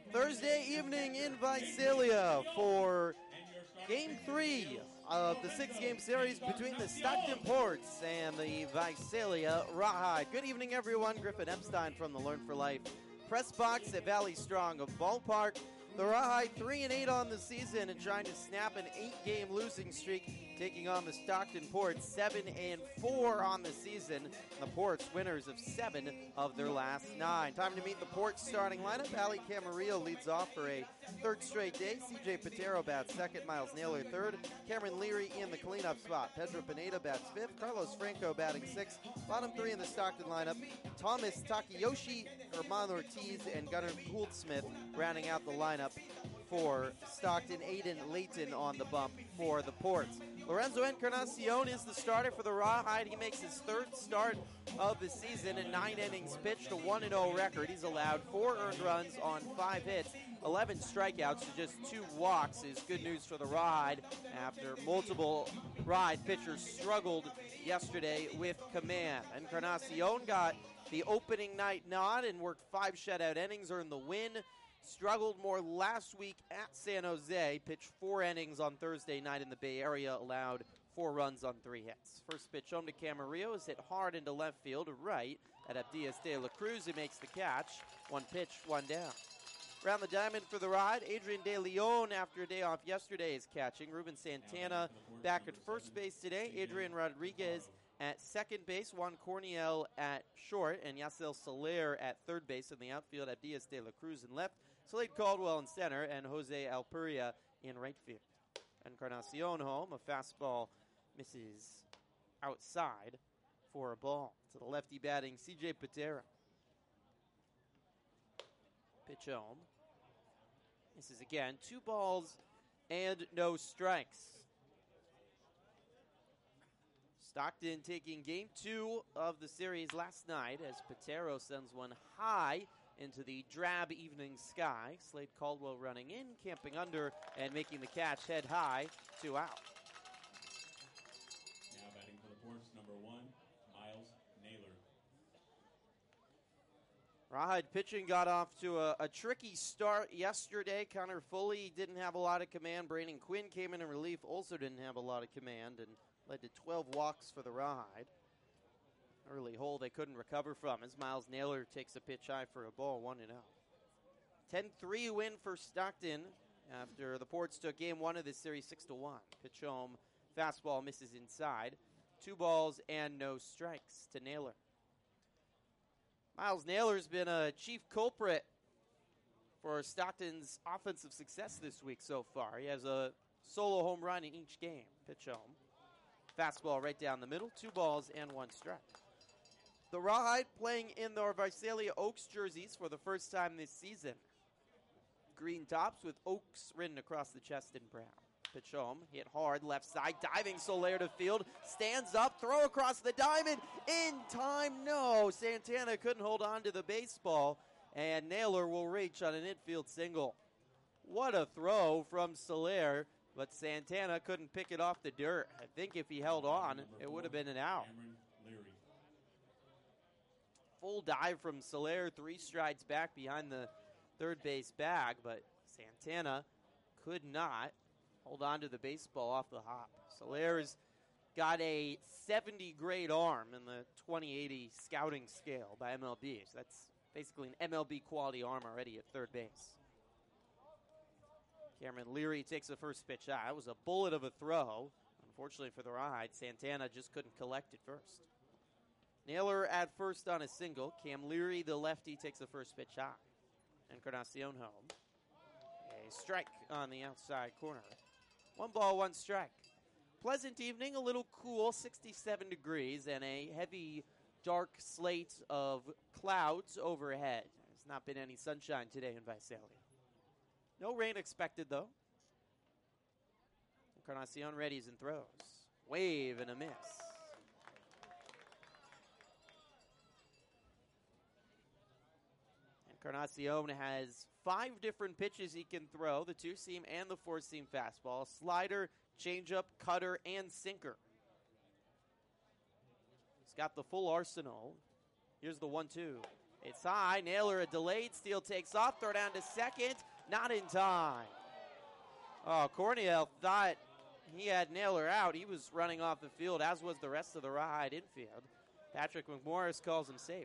Thursday evening in Visalia for Game 3 of the 6-game series between the Stockton Ports and the Visalia Rawhide. Good evening, everyone. Griffin Epstein from the Learn for Life press box at Valley Strong of Ballpark. The Rawhide 3-8 on the season and trying to snap an 8-game losing streak, taking on the Stockton Ports 7-4 on the season. The Ports winners of 7 of their last 9. Time to meet the Ports starting lineup. Ali Camarillo leads off for a third straight day. CJ Patero bats second. Miles Naylor third. Cameron Leary in the cleanup spot. Pedro Pineda bats fifth. Carlos Franco batting sixth. Bottom three in the Stockton lineup: Thomas Takayoshi, Herman Ortiz, and Gunnar Gouldsmith rounding out the lineup for Stockton. Aiden Layton on the bump for the Ports. Lorenzo Encarnacion is the starter for the Rawhide. He makes his third start of the season in 9 innings pitched, a 1-0 record. He's allowed 4 earned runs on 5 hits, 11 strikeouts to just 2 walks is good news for the Rawhide after multiple Rawhide pitchers struggled yesterday with command. Encarnacion got the opening night nod and worked 5 shutout innings, earned the win. Struggled more last week at San Jose, pitched 4 innings on Thursday night in the Bay Area, allowed 4 runs on 3 hits. First pitch home to Camarillo is hit hard into left field to right at Abdias de la Cruz, who makes the catch. 1 pitch, 1 down. Around the diamond for the ride, Adrian De Leon, after a day off yesterday, is catching. Ruben Santana back at first base today. Adrian Rodriguez at second base, Juan Corniel at short, and Yasiel Soler at third base. In the outfield, Abdias de la Cruz in left, Slade Caldwell in center, and Jose Alpuria in right field. Encarnacion home, a fastball misses outside for a ball to the lefty batting CJ Patero. Pitch home. Misses again. 2 balls and no strikes. Stockton taking game 2 of the series last night as Patero sends one high into the drab evening sky. Slade Caldwell running in, camping under, and making the catch head high, 2 out. Now batting for the Ports, number 1, Miles Naylor. Rawhide pitching got off to a tricky start yesterday. Connor Foley didn't have a lot of command. Brandon Quinn came in relief, also didn't have a lot of command, and led to 12 walks for the Rawhide. Early hole they couldn't recover from as Miles Naylor takes a pitch high for a ball, 1-0. 10-3 win for Stockton after the Ports took game 1 of this series 6-1. Pitch home, fastball misses inside. 2 balls and no strikes to Naylor. Miles Naylor's been a chief culprit for Stockton's offensive success this week so far. He has a solo home run in each game. Pitch home. Fastball right down the middle. 2 balls and 1 strike. The Rawhide playing in their Visalia Oaks jerseys for the first time this season. Green tops with Oaks written across the chest in brown. Pitch home, hit hard, left side, diving Soler to field, stands up, throw across the diamond, in time, no. Santana couldn't hold on to the baseball, and Naylor will reach on an infield single. What a throw from Soler, but Santana couldn't pick it off the dirt. I think if he held on, it would have been an out. Full dive from Soler, 3 strides back behind the third base bag, but Santana could not hold on to the baseball off the hop. Soler's got a 70 grade arm in the 2080 scouting scale by MLB. So that's basically an MLB quality arm already at third base. Cameron Leary takes the first pitch high. That was a bullet of a throw. Unfortunately for the Rawhide, Santana just couldn't collect it first. Naylor at first on a single. Cam Leary, the lefty, takes the first pitch high. Encarnacion home. A strike on the outside corner. 1 ball, 1 strike. Pleasant evening, a little cool, 67 degrees, and a heavy, dark slate of clouds overhead. There's not been any sunshine today in Visalia. No rain expected, though. Encarnacion readies and throws. Wave and a miss. Encarnacion has 5 different pitches he can throw, the 2-seam and the 4-seam fastball, slider, changeup, cutter, and sinker. He's got the full arsenal. Here's the 1-2. It's high. Naylor, a delayed steal, takes off. Throw down to second. Not in time. Oh, Cornell thought he had Naylor out. He was running off the field, as was the rest of the Rawhide infield. Patrick McMorris calls him safe.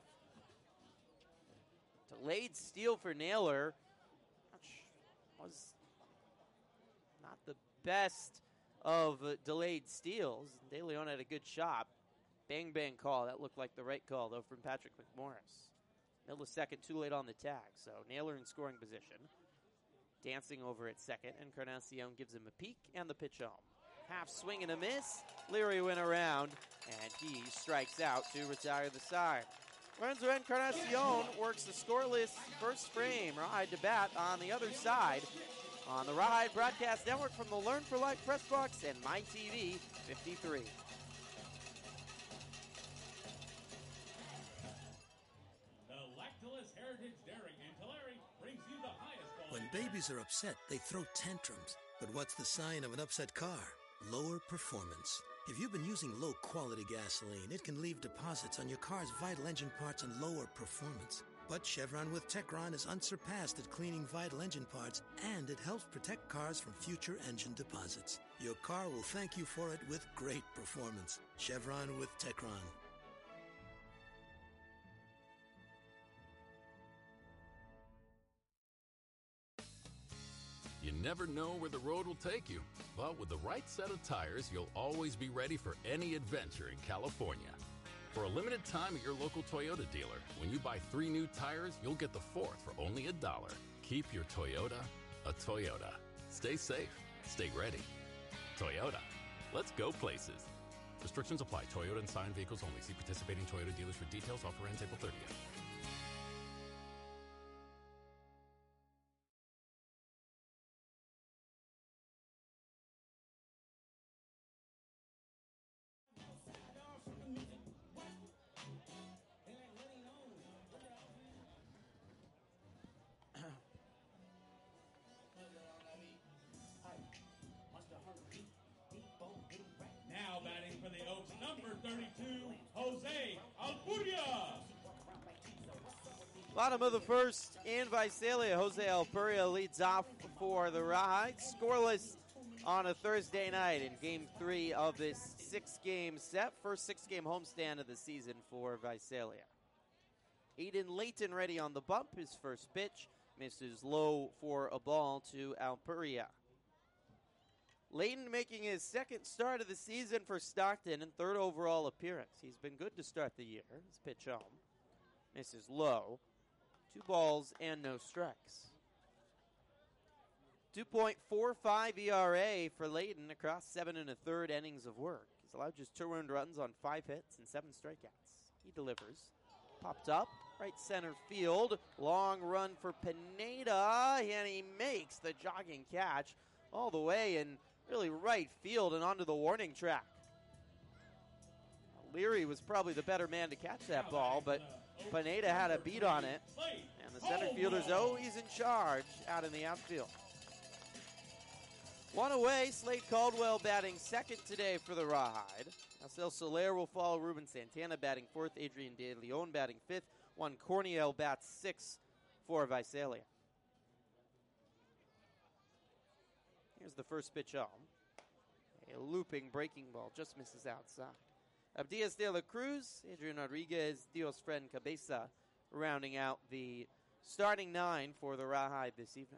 Delayed steal for Naylor. Was not the best of delayed steals. De Leon had a good shot. Bang, bang call. That looked like the right call, though, from Patrick McMorris. Middle of second, too late on the tag. So Naylor in scoring position. Dancing over at second, and Encarnacion gives him a peek and the pitch home. Half swing and a miss. Leary went around, and he strikes out to retire the side. Lorenzo Encarnacion works the scoreless first frame. Rawhide to bat on the other side on the Rawhide Broadcast Network from the Learn for Life press box and MyTV 53. The Lactalis Heritage Dairy in Tulare brings you the highest quality. When babies are upset, they throw tantrums. But what's the sign of an upset car? Lower performance. If you've been using low-quality gasoline, it can leave deposits on your car's vital engine parts and lower performance. But Chevron with Techron is unsurpassed at cleaning vital engine parts, and it helps protect cars from future engine deposits. Your car will thank you for it with great performance. Chevron with Techron. You never know where the road will take you, but with the right set of tires, you'll always be ready for any adventure in California. For a limited time at your local Toyota dealer, when you buy 3 new tires, you'll get the 4th for only $1. Keep your Toyota a Toyota. Stay safe. Stay ready. Toyota. Let's go places. Restrictions apply. Toyota and signed vehicles only. See participating Toyota dealers for details. Offer ends April 30th. Now batting for the Oaks, number 32, Jose Alpuria. Bottom of the first in Visalia. Jose Alpuria leads off for the Rawhide. Scoreless on a Thursday night in Game 3 of this 6-game set. First 6-game homestand of the season for Visalia. Aiden Layton ready on the bump. His first pitch misses low for a ball to Alpuria. Layton making his second start of the season for Stockton and 3rd overall appearance. He's been good to start the year. His pitch home misses low. 2 balls and no strikes. 2.45 ERA for Layton across 7 1/3 innings of work. He's allowed just 2 earned runs on 5 hits and 7 strikeouts. He delivers. Popped up, right center field. Long run for Pineda, and he makes the jogging catch all the way in really right field and onto the warning track. Leary was probably the better man to catch that ball, but Pineda had a beat on it. And the center fielder's always in charge out in the outfield. 1 away, Slade Caldwell batting second today for the Rawhide. Marcel Soler will follow. Ruben Santana batting 4th. Adrian De Leon batting 5th. Juan Corniel bats 6th for Visalia. Here's the first pitch home. A looping breaking ball just misses outside. Abdias de la Cruz, Adrian Rodriguez, Dios Fren Cabeza rounding out the starting 9 for the Rawhide this evening.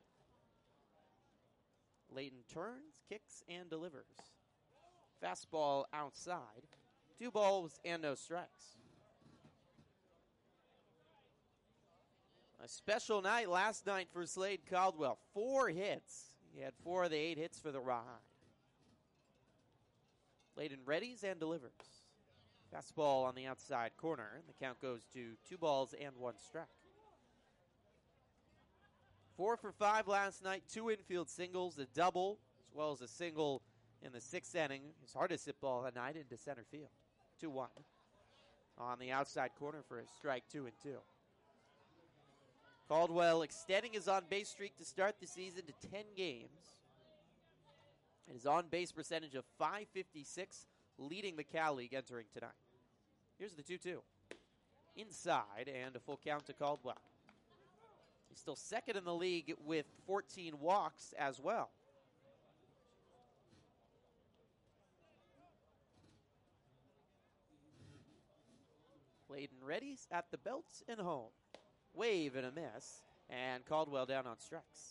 Layton turns, kicks, and delivers. Fastball outside. 2 balls and no strikes. A special night last night for Slade Caldwell. 4 hits. He had 4 of the 8 hits for the Rawhide. Layton readies and delivers. Fastball on the outside corner, and the count goes to 2 balls and 1 strike. 4 for 5 last night, 2 infield singles, a double, as well as a single in the 6th inning. His hardest hit ball of the night into center field. 2-1. On the outside corner for a strike, 2-2. Caldwell extending his on-base streak to start the season to 10 games. And his on-base percentage of .556, leading the Cal League entering tonight. Here's the 2-2. inside, and a full count to Caldwell. He's still second in the league with 14 walks as well. Layden ready at the belt and home. Wave and a miss, and Caldwell down on strikes.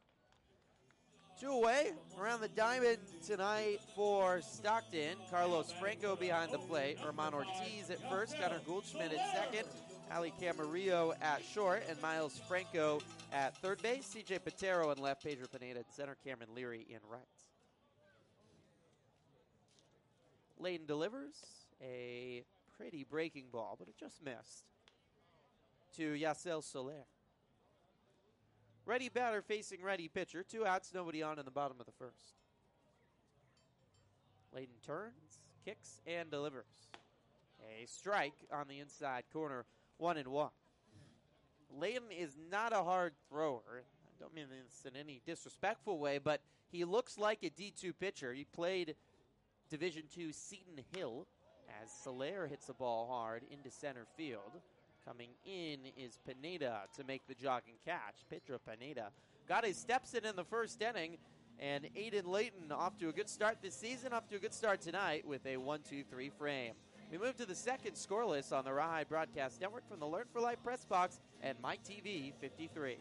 2 away around the diamond tonight for Stockton. Carlos Franco behind the plate. Herman Ortiz at first. Gunnar Goldschmidt at second. Ali Camarillo at short. And Miles Franco at third base. CJ Patero in left. Pedro Pineda at center. Cameron Leary in right. Layden delivers a pretty breaking ball, but it just missed to Yasel Soler. Ready batter facing ready pitcher. 2 outs, nobody on in the bottom of the first. Layden turns, kicks, and delivers. A strike on the inside corner, 1-1. Layden is not a hard thrower. I don't mean this in any disrespectful way, but he looks like a D2 pitcher. He played Division II Seton Hill as Soler hits the ball hard into center field. Coming in is Pineda to make the jogging catch. Pedro Pineda got his steps in the first inning, and Aiden Layton off to a good start this season, off to a good start tonight with a 1-2-3 frame. We move to the second scoreless on the Rawhide Broadcast Network from the Learn for Life press box and MyTV 53.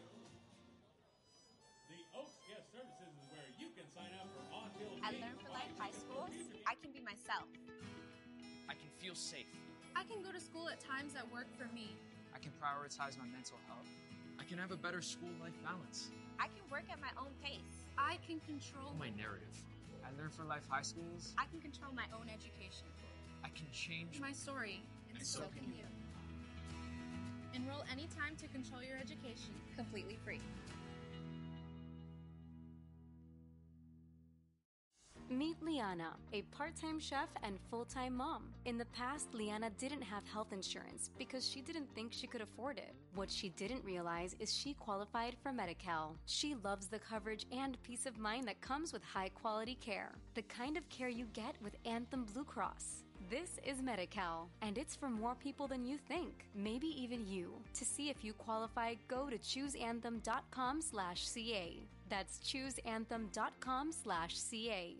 The Oaks Guest Services is where you can sign up for on-field. At Learn for Life High Schools, I can be myself. I can feel safe. I can go to school at times that work for me. I can prioritize my mental health. I can have a better school-life balance. I can work at my own pace. I can control My narrative. At Learn for Life High Schools, I can control my own education. I can change My story, and so can you. Enroll anytime to control your education, completely free. Meet Liana, a part-time chef and full-time mom. In the past, Liana didn't have health insurance because she didn't think she could afford it. What she didn't realize is she qualified for Medi-Cal. She loves the coverage and peace of mind that comes with high-quality care. The kind of care you get with Anthem Blue Cross. This is Medi-Cal, and it's for more people than you think, maybe even you. To see if you qualify, go to chooseanthem.com/CA. That's chooseanthem.com/CA.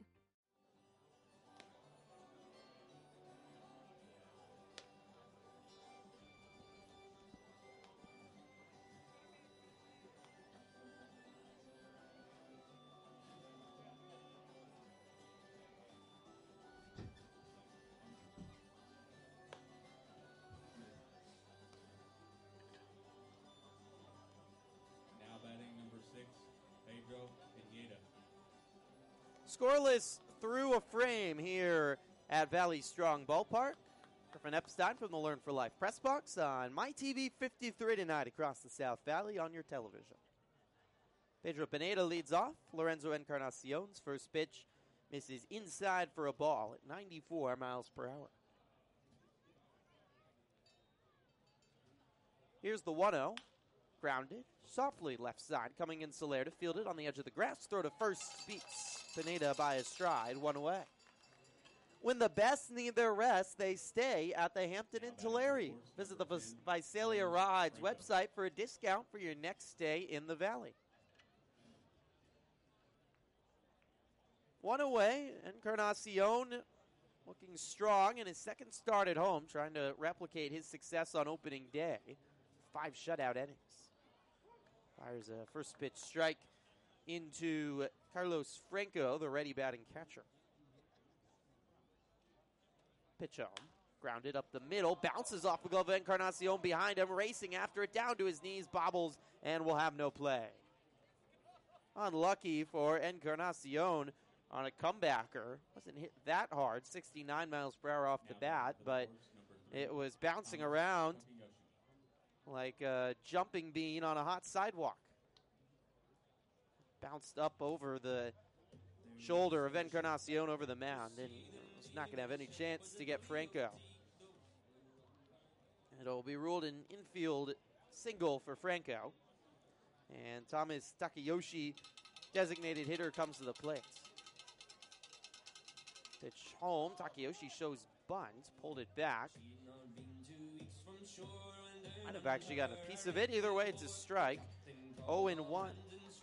Now batting number 6, Pedro Pineda. Scoreless through a frame here at Valley Strong Ballpark. Griffin Epstein from the Learn for Life press box on MyTV 53 tonight across the South Valley on your television. Pedro Pineda leads off. Lorenzo Encarnacion's first pitch misses inside for a ball at 94 miles per hour. Here's the 1-0. Grounded. Softly left side. Coming in Soler to field it on the edge of the grass. Throw to first beats Pineda by a stride. 1 away. When the best need their rest, they stay at the Hampton Inn Tulare. Visit the Visalia Rawhide's website for a discount for your next stay in the Valley. 1 away. Encarnacion looking strong in his second start at home, trying to replicate his success on opening day. 5 shutout innings. Fires a first pitch strike into Carlos Franco, the ready batting catcher. Pitch home. Grounded up the middle. Bounces off the glove of Encarnacion behind him. Racing after it. Down to his knees. Bobbles and will have no play. Unlucky for Encarnacion on a comebacker. Wasn't hit that hard. 69 miles per hour off the bat. But it was bouncing around like a jumping bean on a hot sidewalk. Bounced up over the shoulder of Encarnacion over the mound, and it's not going to have any chance to get Franco. It'll be ruled an infield single for Franco, and Thomas Takayoshi, designated hitter, comes to the plate. Pitch home. Takayoshi shows bunt, pulled it back. Might have actually gotten a piece of it. Either way, it's a strike. 0-1.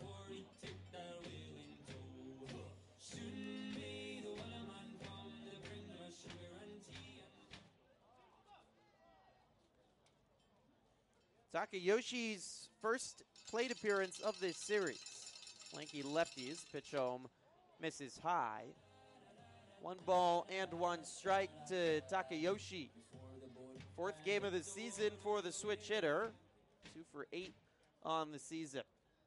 Takayoshi's first plate appearance of this series. Lanky lefties, pitch home, misses high. 1 ball and 1 strike to Takayoshi. 4th game of the season for the switch hitter. 2 for 8 on the season.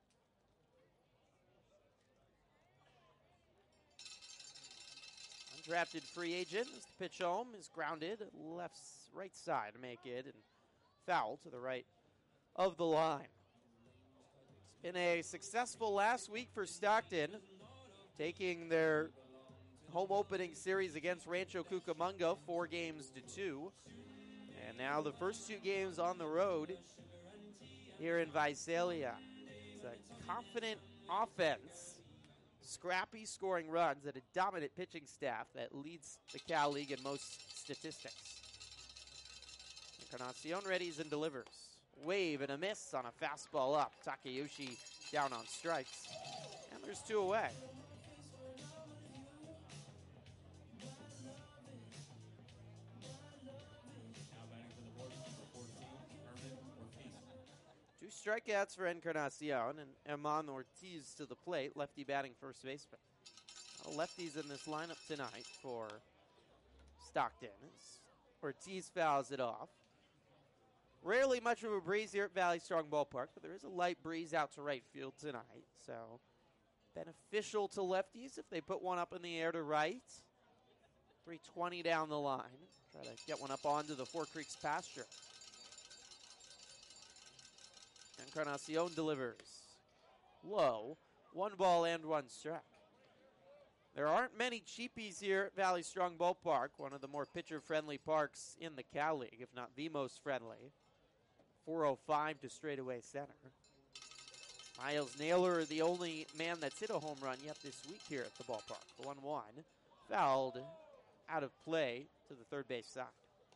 Undrafted free agent as the pitch home is grounded right side to make it and foul to the right of the line. It's been a successful last week for Stockton, taking their home opening series against Rancho Cucamonga 4-2. And now the first 2 games on the road here in Visalia. It's a confident offense, scrappy scoring runs, and a dominant pitching staff that leads the Cal League in most statistics. Encarnacion readies and delivers. Wave and a miss on a fastball up. Takayoshi down on strikes. And there's 2 away. Two strikeouts for Encarnacion and Eman Ortiz to the plate. Lefty batting first baseman. Lefties in this lineup tonight for Stockton. Ortiz fouls it off. Rarely much of a breeze here at Valley Strong Ballpark, but there is a light breeze out to right field tonight. So beneficial to lefties if they put one up in the air to right. 320 down the line. Try to get one up onto the Four Creeks pasture. Encarnacion delivers. Low. 1 ball and 1 strike. There aren't many cheapies here at Valley Strong Ballpark, one of the more pitcher-friendly parks in the Cal League, if not the most friendly. 405 to straightaway center. Miles Naylor, the only man that's hit a home run yet this week here at the ballpark. 1-1. Fouled out of play to the third base side.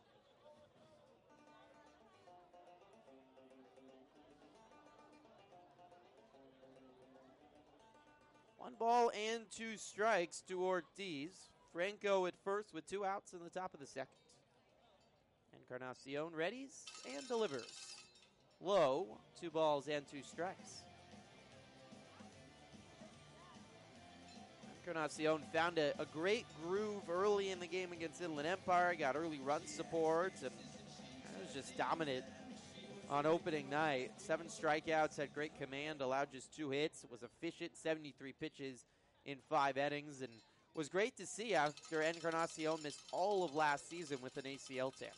One ball and 2 strikes to Ortiz. Franco at first with 2 outs in the top of the second. Encarnacion readies and delivers. Low, 2 balls and 2 strikes. Encarnacion found a great groove early in the game against Inland Empire, got early run support, and was just dominant on opening night. 7 strikeouts, had great command, allowed just 2 hits. It was efficient, 73 pitches in 5 innings, and was great to see after Encarnacion missed all of last season with an ACL tear.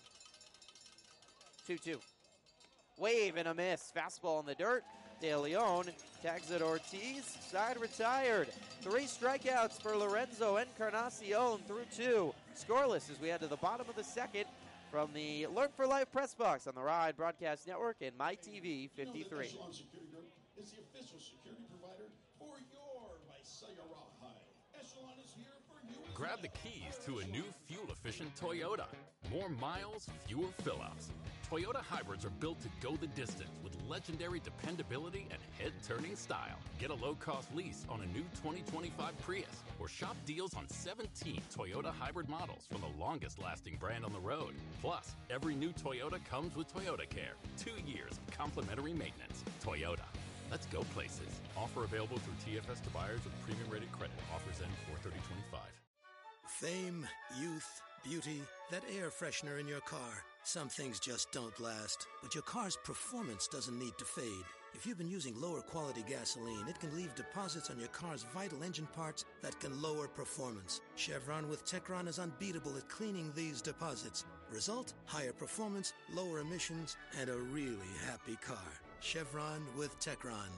2-2. Wave and a miss. Fastball in the dirt. De Leon tags it Ortiz. Side retired. 3 strikeouts for Lorenzo Encarnacion through 2. Scoreless as we head to the bottom of the second from the Learn for Life press box on the Ride Broadcast Network and MyTV 53. Echelon Security Group is the official security provider for your Visalia Rawhide. Echelon is here for you. Grab the keys to a new fuel-efficient Toyota. More miles, fewer fill-ups. Toyota hybrids are built to go the distance with legendary dependability and head-turning style. Get a low-cost lease on a new 2025 Prius or shop deals on 17 Toyota hybrid models from the longest-lasting brand on the road. Plus, every new Toyota comes with Toyota Care. 2 years of complimentary maintenance. Toyota. Let's go places. Offer available through TFS to buyers with premium-rated credit. Offers end 4/30/25. Fame, youth, beauty, that air freshener in your car. Some things just don't last, but your car's performance doesn't need to fade. If you've been using lower quality gasoline, it can leave deposits on your car's vital engine parts that can lower performance. Chevron with Techron is unbeatable at cleaning these deposits. Result? Higher performance, lower emissions, and a really happy car. Chevron with Techron.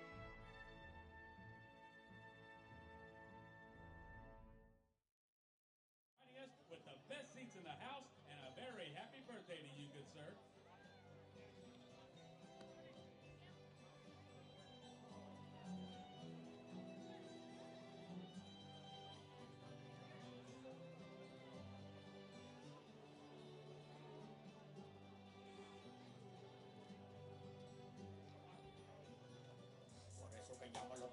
With the best seats in the house, and a very happy birthday to you, good sir.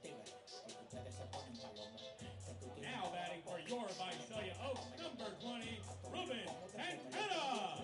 Now batting for your Visalia Oaks, number 20, Ruben Santana.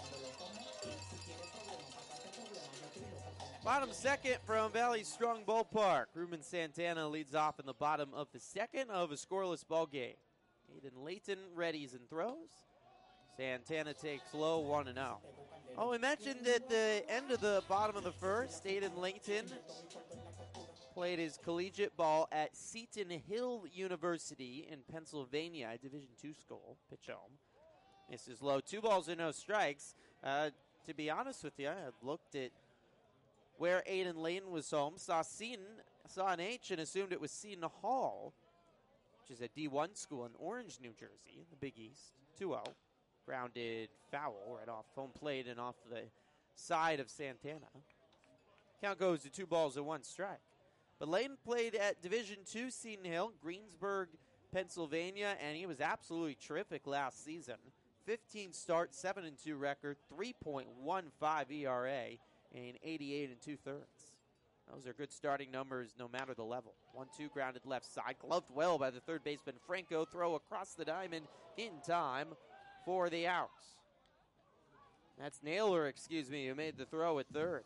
Bottom second from Valley Strong Ballpark. Ruben Santana leads off in the bottom of the second of a scoreless ball game. Aiden Layton readies and throws. Santana takes low, 1-0. Oh, we mentioned at the end of the bottom of the first, Aiden Layton played his collegiate ball at Seton Hill University in Pennsylvania, a Division II school. Pitch home. Misses low, 2 balls and no strikes. To be honest with you, I looked at where Aiden Layton was home, saw an H and assumed it was Seton Hall, which is a D1 school in Orange, New Jersey, in the Big East. 2-0. Grounded foul right off home plate and off the side of Santana. Count goes to 2 balls and 1 strike. But Layton played at Division II Seton Hill, Greensburg, Pennsylvania, and he was absolutely terrific last season. 15 starts, 7-2 record, 3.15 ERA, and 88 2/3. Those are good starting numbers no matter the level. 1-2 grounded left side, gloved well by the third baseman Franco. Throw across the diamond in time for the outs. That's Naylor, who made the throw at third.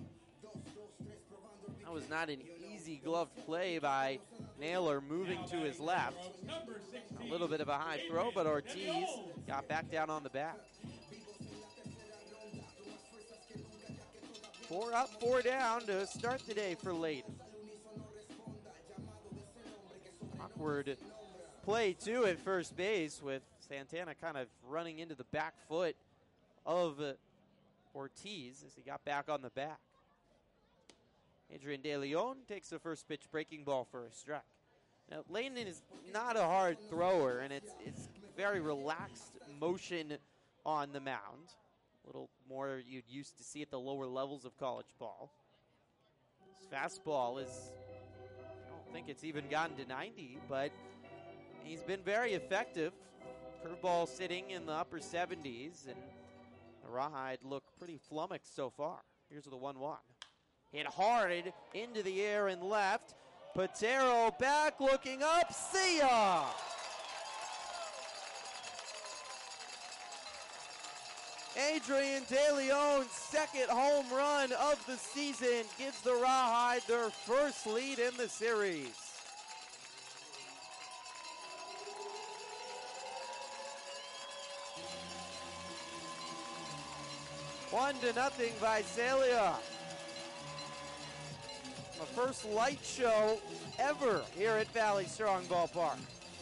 That was not an easy gloved play by Naylor moving to his left. A little bit of a high throw, but Ortiz got back down on the bat. 4 up, 4 down to start the day for Layton. Awkward play, too, at first base with Santana kind of running into the back foot of Ortiz as he got back on the back. Adrian De Leon takes the first pitch, breaking ball for a strike. Now, Layton is not a hard thrower, and it's very relaxed motion on the mound. A little more you'd used to see at the lower levels of college ball. His fastball is, I don't think it's even gotten to 90, but he's been very effective. Curveball sitting in the upper 70s, and the Rawhide look pretty flummoxed so far. Here's the 1-1. Hit hard into the air and left. Patero back, looking up. See ya! Adrian De Leon's second home run of the season gives the Rawhide their first lead in the series. One to nothing, Visalia. The first light show ever here at Valley Strong Ballpark.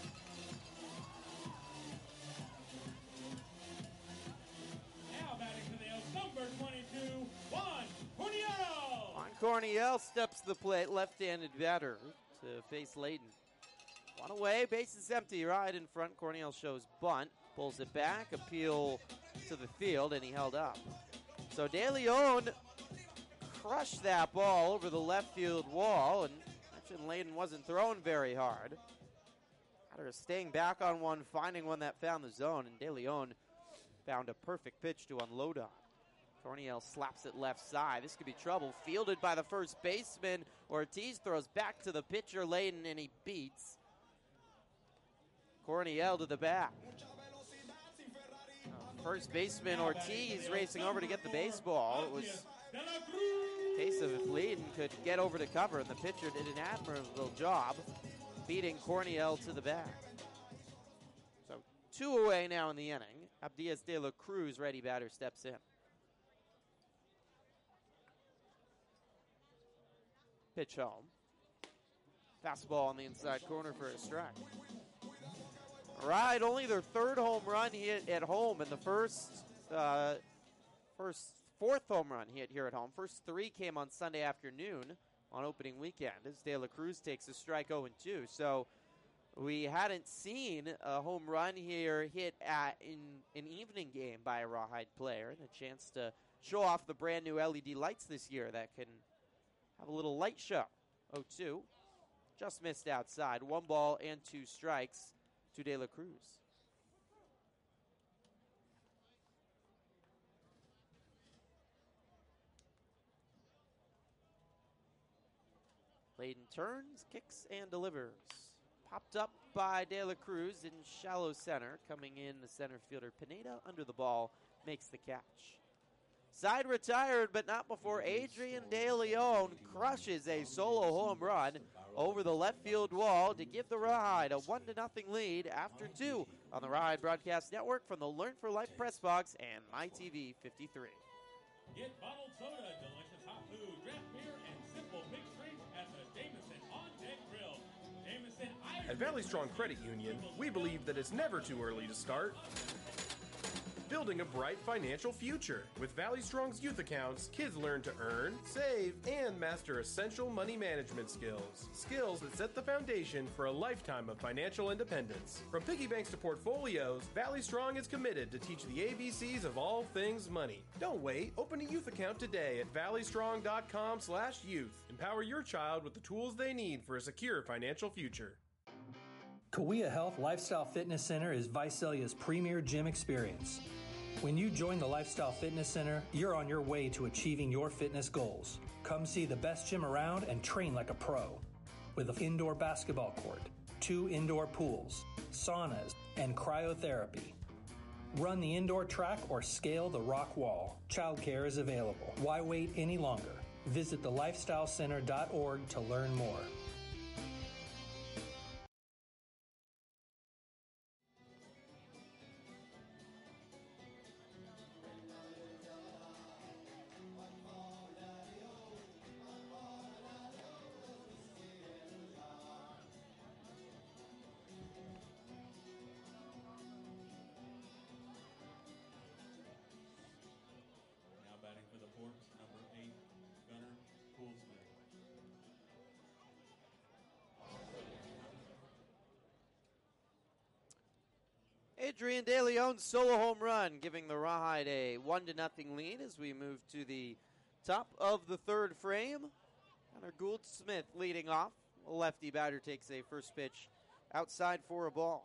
Now batting for the Oaks, number 22, Juan Corniel. Juan Corniel steps to the plate, left-handed batter to face Layton. One away, base is empty, right in front. Corniel shows bunt, pulls it back, appeal to the field, and he held up. So De Leon crushed that ball over the left field wall, and mentioned Layton wasn't throwing very hard. Batter staying back on one, finding one that found the zone, and De Leon found a perfect pitch to unload on. Corniel slaps it left side. This could be trouble. Fielded by the first baseman. Ortiz throws back to the pitcher, Layton, and he beats Corniel to the back. First baseman Ortiz racing over to get the baseball. It was a case of if Layton could get over to cover, and the pitcher did an admirable job beating Corniel to the back. So 2 away now in the inning. Abdias de la Cruz, ready batter, steps in. Pitch home. Fastball on the inside corner for a strike. All right, only their third home run hit at home, and the fourth home run hit here at home. First 3 came on Sunday afternoon on opening weekend as De La Cruz takes a strike 0-2. So we hadn't seen a home run here hit in an evening game by a Rawhide player, and a chance to show off the brand new LED lights this year that can have a little light show. 0-2. Just missed outside. 1 ball and 2 strikes to De La Cruz. Layden turns, kicks, and delivers. Popped up by De La Cruz in shallow center. Coming in, the center fielder Pineda under the ball makes the catch. Side retired, but not before Adrian De Leon crushes a solo home run over the left field wall to give the Rawhide a 1-0 lead after 2 on the Rawhide Broadcast Network from the Learn for Life press box and MyTV 53. Get bottled soda, delicious hot food, draft beer, and simple big treats at the Jameson On Deck Grill. Jameson Iron. At Valley Strong Credit Union, we believe that it's never too early to start building a bright financial future. With Valley Strong's youth accounts, kids learn to earn, save, and master essential money management skills. Skills that set the foundation for a lifetime of financial independence. From piggy banks to portfolios, Valley Strong is committed to teach the ABCs of all things money. Don't wait. Open a youth account today at valleystrong.com/youth. Empower your child with the tools they need for a secure financial future. Kauai Health Lifestyle Fitness Center is Visalia's premier gym experience. When you join the Lifestyle Fitness Center, you're on your way to achieving your fitness goals. Come see the best gym around and train like a pro. With an indoor basketball court, 2 indoor pools, saunas, and cryotherapy. Run the indoor track or scale the rock wall. Childcare is available. Why wait any longer? Visit thelifestylecenter.org to learn more. Now batting for the Ports, number 8, Gunnar Poolsman. Adrian De Leon's solo home run, giving the Rawhide a 1-0 lead as we move to the top of the third frame. Connor Gould Smith leading off. A lefty batter takes a first pitch outside for a ball.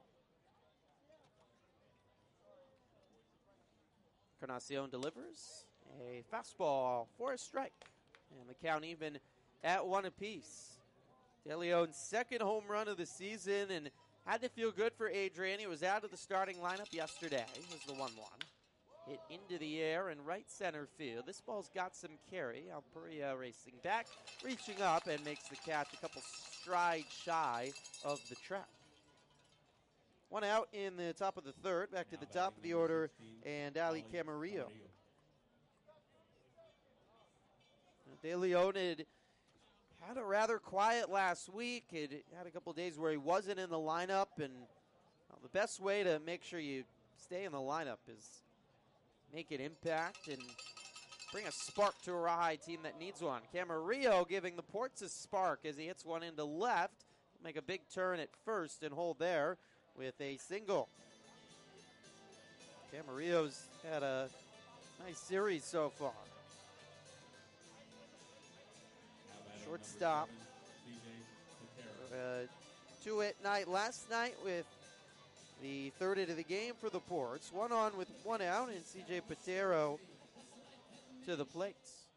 Encarnacion delivers a fastball for a strike. And the count even at 1 apiece. De Leon's second home run of the season, and had to feel good for Adrian. He was out of the starting lineup yesterday. It was the 1-1. Hit into the air in right center field. This ball's got some carry. Alpuria racing back, reaching up, and makes the catch a couple strides shy of the track. One out in the top of the third. Back to the top of the order, and Ali Camarillo. De Leon had a rather quiet last week. It had a couple of days where he wasn't in the lineup, and the best way to make sure you stay in the lineup is make an impact and bring a spark to a Rawhide team that needs one. Camarillo giving the Ports a spark as he hits one into left. Make a big turn at first and hold there with a single. Camarillo's had a nice series so far. Shortstop. 2-hit night last night with the third hit of the game for the Ports. 1 on with 1 out, and C.J. Patero to the plate.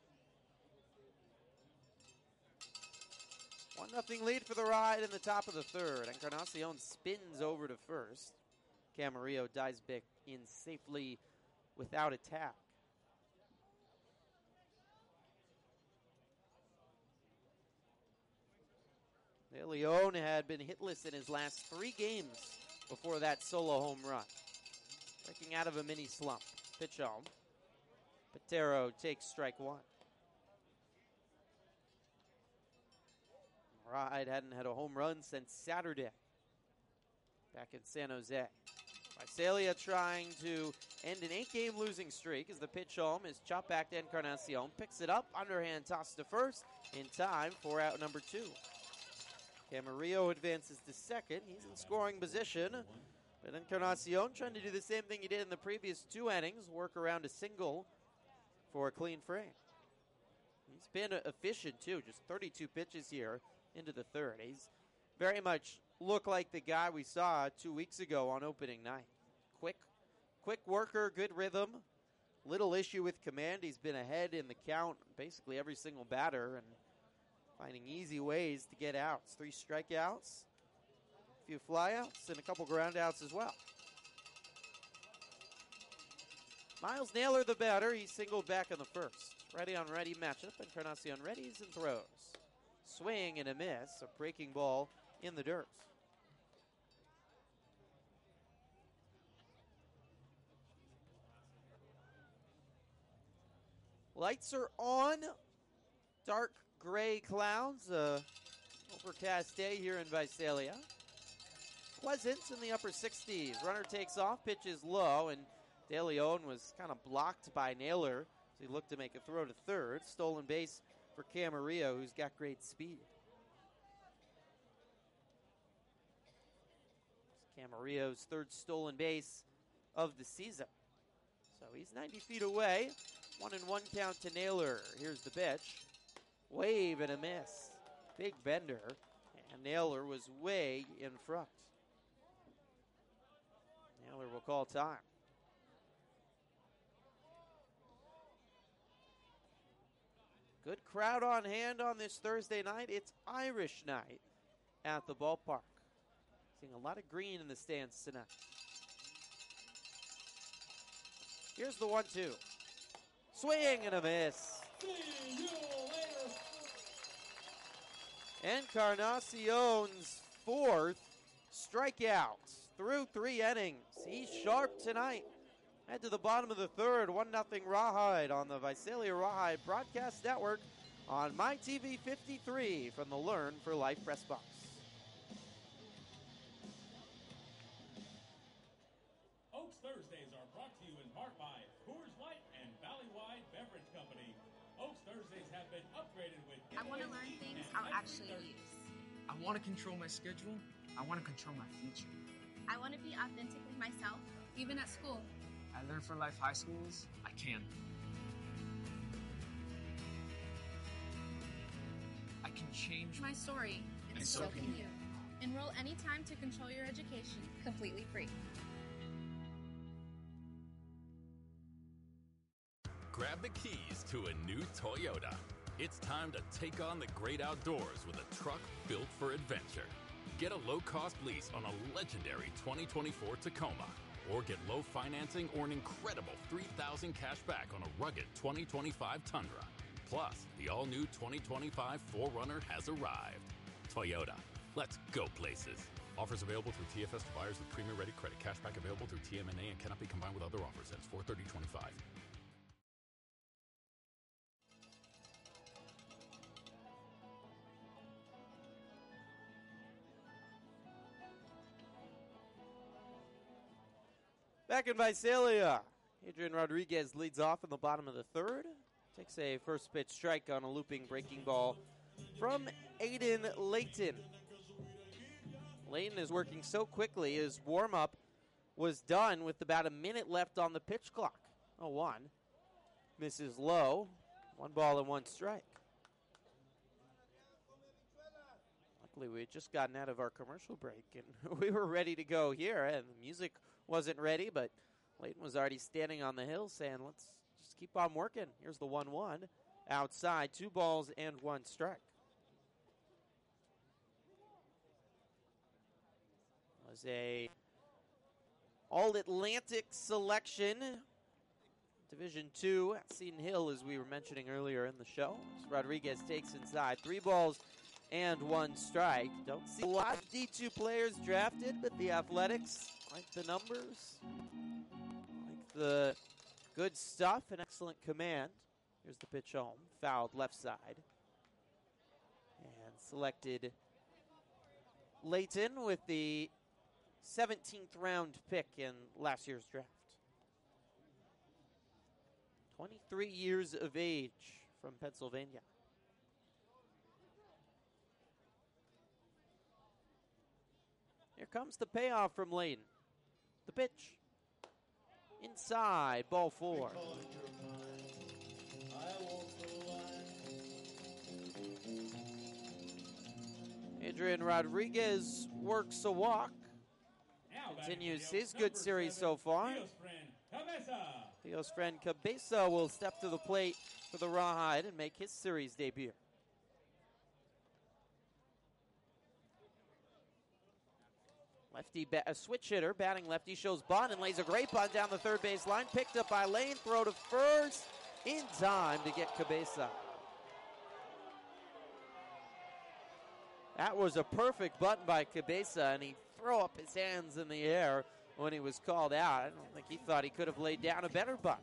1-0 lead for the Rawhide in the top of the third. Encarnacion spins over to first. Camarillo dives back in safely without attack. De Leon had been hitless in his last 3 games before that solo home run. Breaking out of a mini slump. Pitch home. Patero takes strike 1. Rawhide hadn't had a home run since Saturday back in San Jose. Visalia trying to end an 8-game losing streak as the pitch home is chopped back to Encarnacion. Picks it up, underhand toss to first in time for out number 2. Camarillo advances to second. He's in scoring position. But Encarnacion trying to do the same thing he did in the previous 2 innings, work around a single for a clean frame. He's been efficient too, just 32 pitches here into the third. He's very much looked like the guy we saw 2 weeks ago on opening night. Quick worker, good rhythm. Little issue with command. He's been ahead in the count basically every single batter, and finding easy ways to get outs. 3 strikeouts, a few flyouts, and a couple groundouts as well. Miles Naylor, the batter. He singled back in the first. Ready-on-ready matchup, Encarnacion readies and throws. Swing and a miss, a breaking ball in the dirt. Lights are on. Dark gray clouds. Overcast day here in Visalia. Pleasant in the upper 60s. Runner takes off, pitches low, and De Leon was kind of blocked by Naylor as he looked to make a throw to third. Stolen base for Camarillo, who's got great speed. Camarillo's third stolen base of the season. So he's 90 feet away. 1-1 count to Naylor. Here's the pitch. Wave and a miss. Big bender. And Naylor was way in front. Naylor will call time. Good crowd on hand on this Thursday night. It's Irish night at the ballpark. Seeing a lot of green in the stands tonight. Here's the 1-2. Swing and a miss. Encarnacion's 4th strikeout through 3 innings. He's sharp tonight. Head to the bottom of the third, 1-0 Rawhide on the Visalia Rawhide Broadcast Network on MyTV 53 from the Learn for Life press box. Oaks Thursdays are brought to you in part by Coors Light and Valleywide Beverage Company. Oaks Thursdays have been upgraded with... I want to learn things I'll actually use. I want to control my schedule. I want to control my future. I want to be authentically myself, even at school. I Learn for Life high schools, I can. I can change My story, and so can you. Enroll anytime to control your education, completely free. Grab the keys to a new Toyota. It's time to take on the great outdoors with a truck built for adventure. Get a low-cost lease on a legendary 2024 Tacoma, or get low financing or an incredible $3,000 cash back on a rugged 2025 Tundra. Plus, the all-new 2025 4Runner has arrived. Toyota, let's go places. Offers available through TFS to buyers with Premier Ready credit. Cashback available through TMNA and cannot be combined with other offers. Ends 4/30/25. Back in Visalia, Adrian Rodriguez leads off in the bottom of the third. Takes a first pitch strike on a looping breaking ball from Aiden Layton. Layton is working so quickly, his warm-up was done with about a minute left on the pitch clock. 0-1. Misses low. 1 ball and 1 strike. Luckily, we had just gotten out of our commercial break, and we were ready to go here, and the music wasn't ready, but Layton was already standing on the hill saying, let's just keep on working. Here's the 1-1. Outside, 2 balls and 1 strike. Was a All-Atlantic selection. Division II at Seton Hill, as we were mentioning earlier in the show. As Rodriguez takes inside. 3 balls and 1 strike. Don't see a lot of D2 players drafted, but the Athletics like the numbers, like the good stuff, and excellent command. Here's the pitch home. Fouled left side. And selected Layton with the 17th round pick in last year's draft. 23 years of age from Pennsylvania. Here comes the payoff from Layton. The pitch. Inside, ball 4. Adrian Rodriguez works a walk. Continues his good series so far. Teosfren Cabeza will step to the plate for the Rawhide and make his series debut. Lefty, a switch hitter, batting lefty, shows bunt and lays a great bunt down the third base line. Picked up by Lane, throw to first in time to get Cabeza. That was a perfect bunt by Cabeza, and he threw up his hands in the air when he was called out. I don't think he thought he could have laid down a better bunt.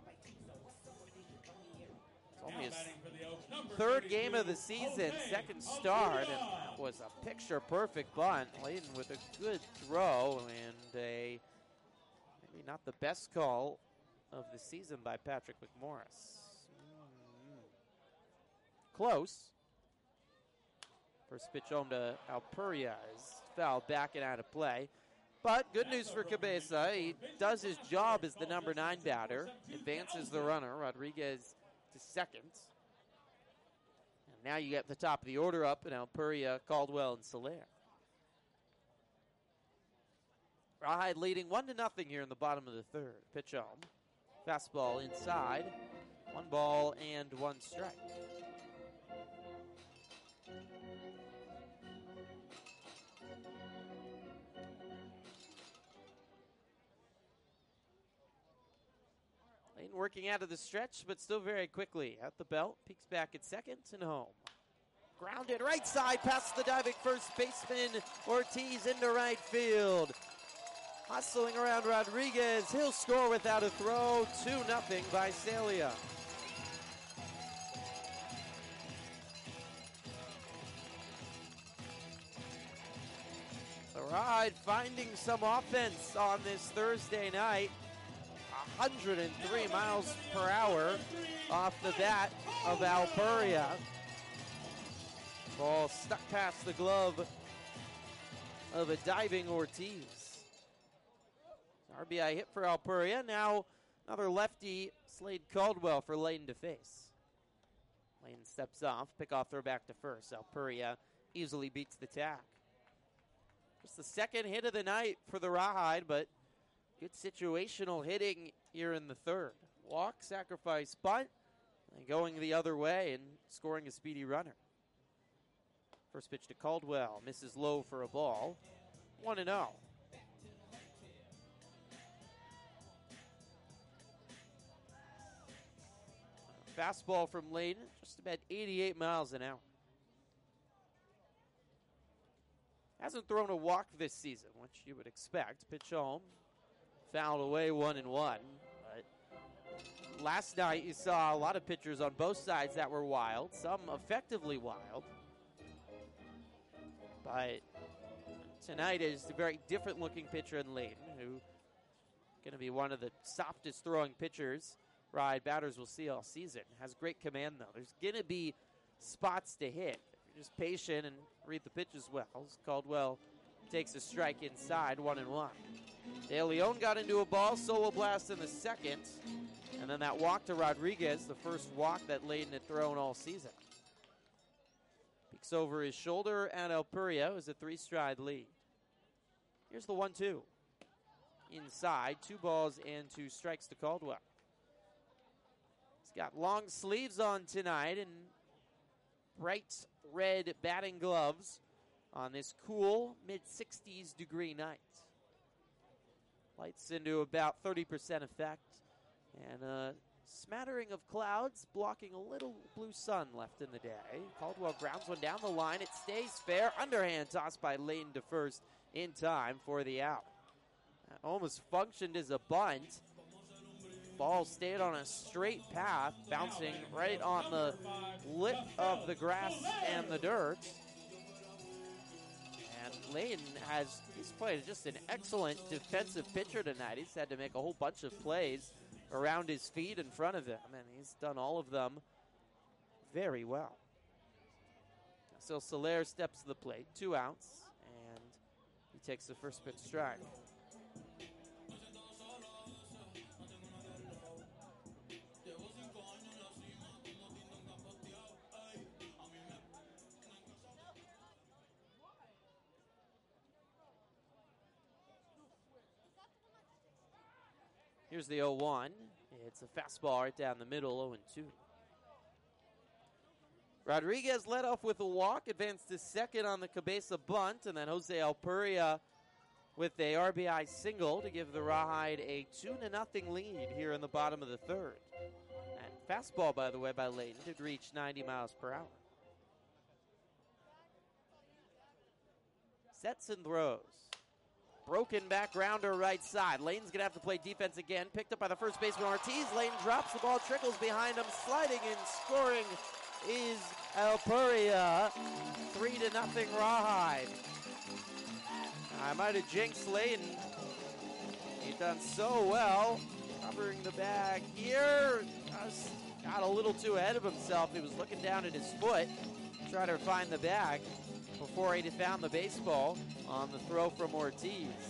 It's only his third game of the season, second start, and that was a picture-perfect bunt. Layden with a good throw and a maybe not the best call of the season by Patrick McMorris. Close. First pitch home to Alpuria is fouled back and out of play. But good news for Cabeza. He does his job as the number 9 batter, advances the runner, Rodriguez, to second. And now you get the top of the order up in Alpuria, Caldwell, and Soler. Rawhide leading 1-0 here in the bottom of the third. Pitch home. Fastball inside. 1 ball and 1 strike. Layden working out of the stretch, but still very quickly at the belt. Peeks back at second and home. Grounded right side past the diving first baseman Ortiz into right field. Hustling around Rodriguez. He'll score without a throw. 2-0 Visalia. The Ride finding some offense on this Thursday night. 103 miles per hour off the bat of Alpuria. Ball stuck past the glove of a diving Ortiz. RBI hit for Alpuria. Now another lefty, Slade Caldwell, for Layden to face. Layden steps off, pickoff throw back to first. Alpuria easily beats the tag. Just the second hit of the night for the Rawhide, but good situational hitting here in the third. Walk, sacrifice, bunt, and going the other way and scoring a speedy runner. First pitch to Caldwell, misses low for a ball. 1-0. Fastball from Layden, just about 88 miles an hour. Hasn't thrown a walk this season, which you would expect. Pitch home, fouled away 1-1. But last night you saw a lot of pitchers on both sides that were wild, some effectively wild. But tonight is a very different looking pitcher in Layden, who going to be one of the softest throwing pitchers Ride batters will see all season. Has great command, though. There's going to be spots to hit. If you're just patient and read the pitches well. Caldwell takes a strike inside, 1-1. De Leon got into a ball, solo blast in the second. And then that walk to Rodriguez, the first walk that Layden had thrown all season. Peeks over his shoulder at Alpuria is a 3-stride lead. Here's the 1-2. Inside, 2 balls and 2 strikes to Caldwell. Got long sleeves on tonight and bright red batting gloves on this cool mid-60s degree night. Lights into about 30% effect and a smattering of clouds blocking a little blue sun left in the day. Caldwell grounds one down the line. It stays fair. Underhand toss by Layden to first in time for the out. That almost functioned as a bunt. Ball stayed on a straight path, bouncing right on the lip of the grass and the dirt. And Layden he's played just an excellent defensive pitcher tonight. He's had to make a whole bunch of plays around his feet in front of him, and he's done all of them very well. So Soler steps to the plate, 2 outs, and he takes the first pitch strike. Here's the 0-1. It's a fastball right down the middle, 0-2. Rodriguez led off with a walk, advanced to second on the Cabeza bunt, and then Jose Alpuria with a RBI single to give the Rawhide a 2-0 lead here in the bottom of the third. And fastball, by the way, by Layton did reach 90 miles per hour. Sets and throws. Broken back grounder right side. Layton's going to have to play defense again. Picked up by the first baseman Ortiz. Layton drops the ball, trickles behind him. Sliding and scoring is Alpuria. 3-0 Rawhide. I might have jinxed Layton. He's done so well. Covering the bag here. Got a little too ahead of himself. He was looking down at his foot, trying to find the bag before he found the baseball on the throw from Ortiz.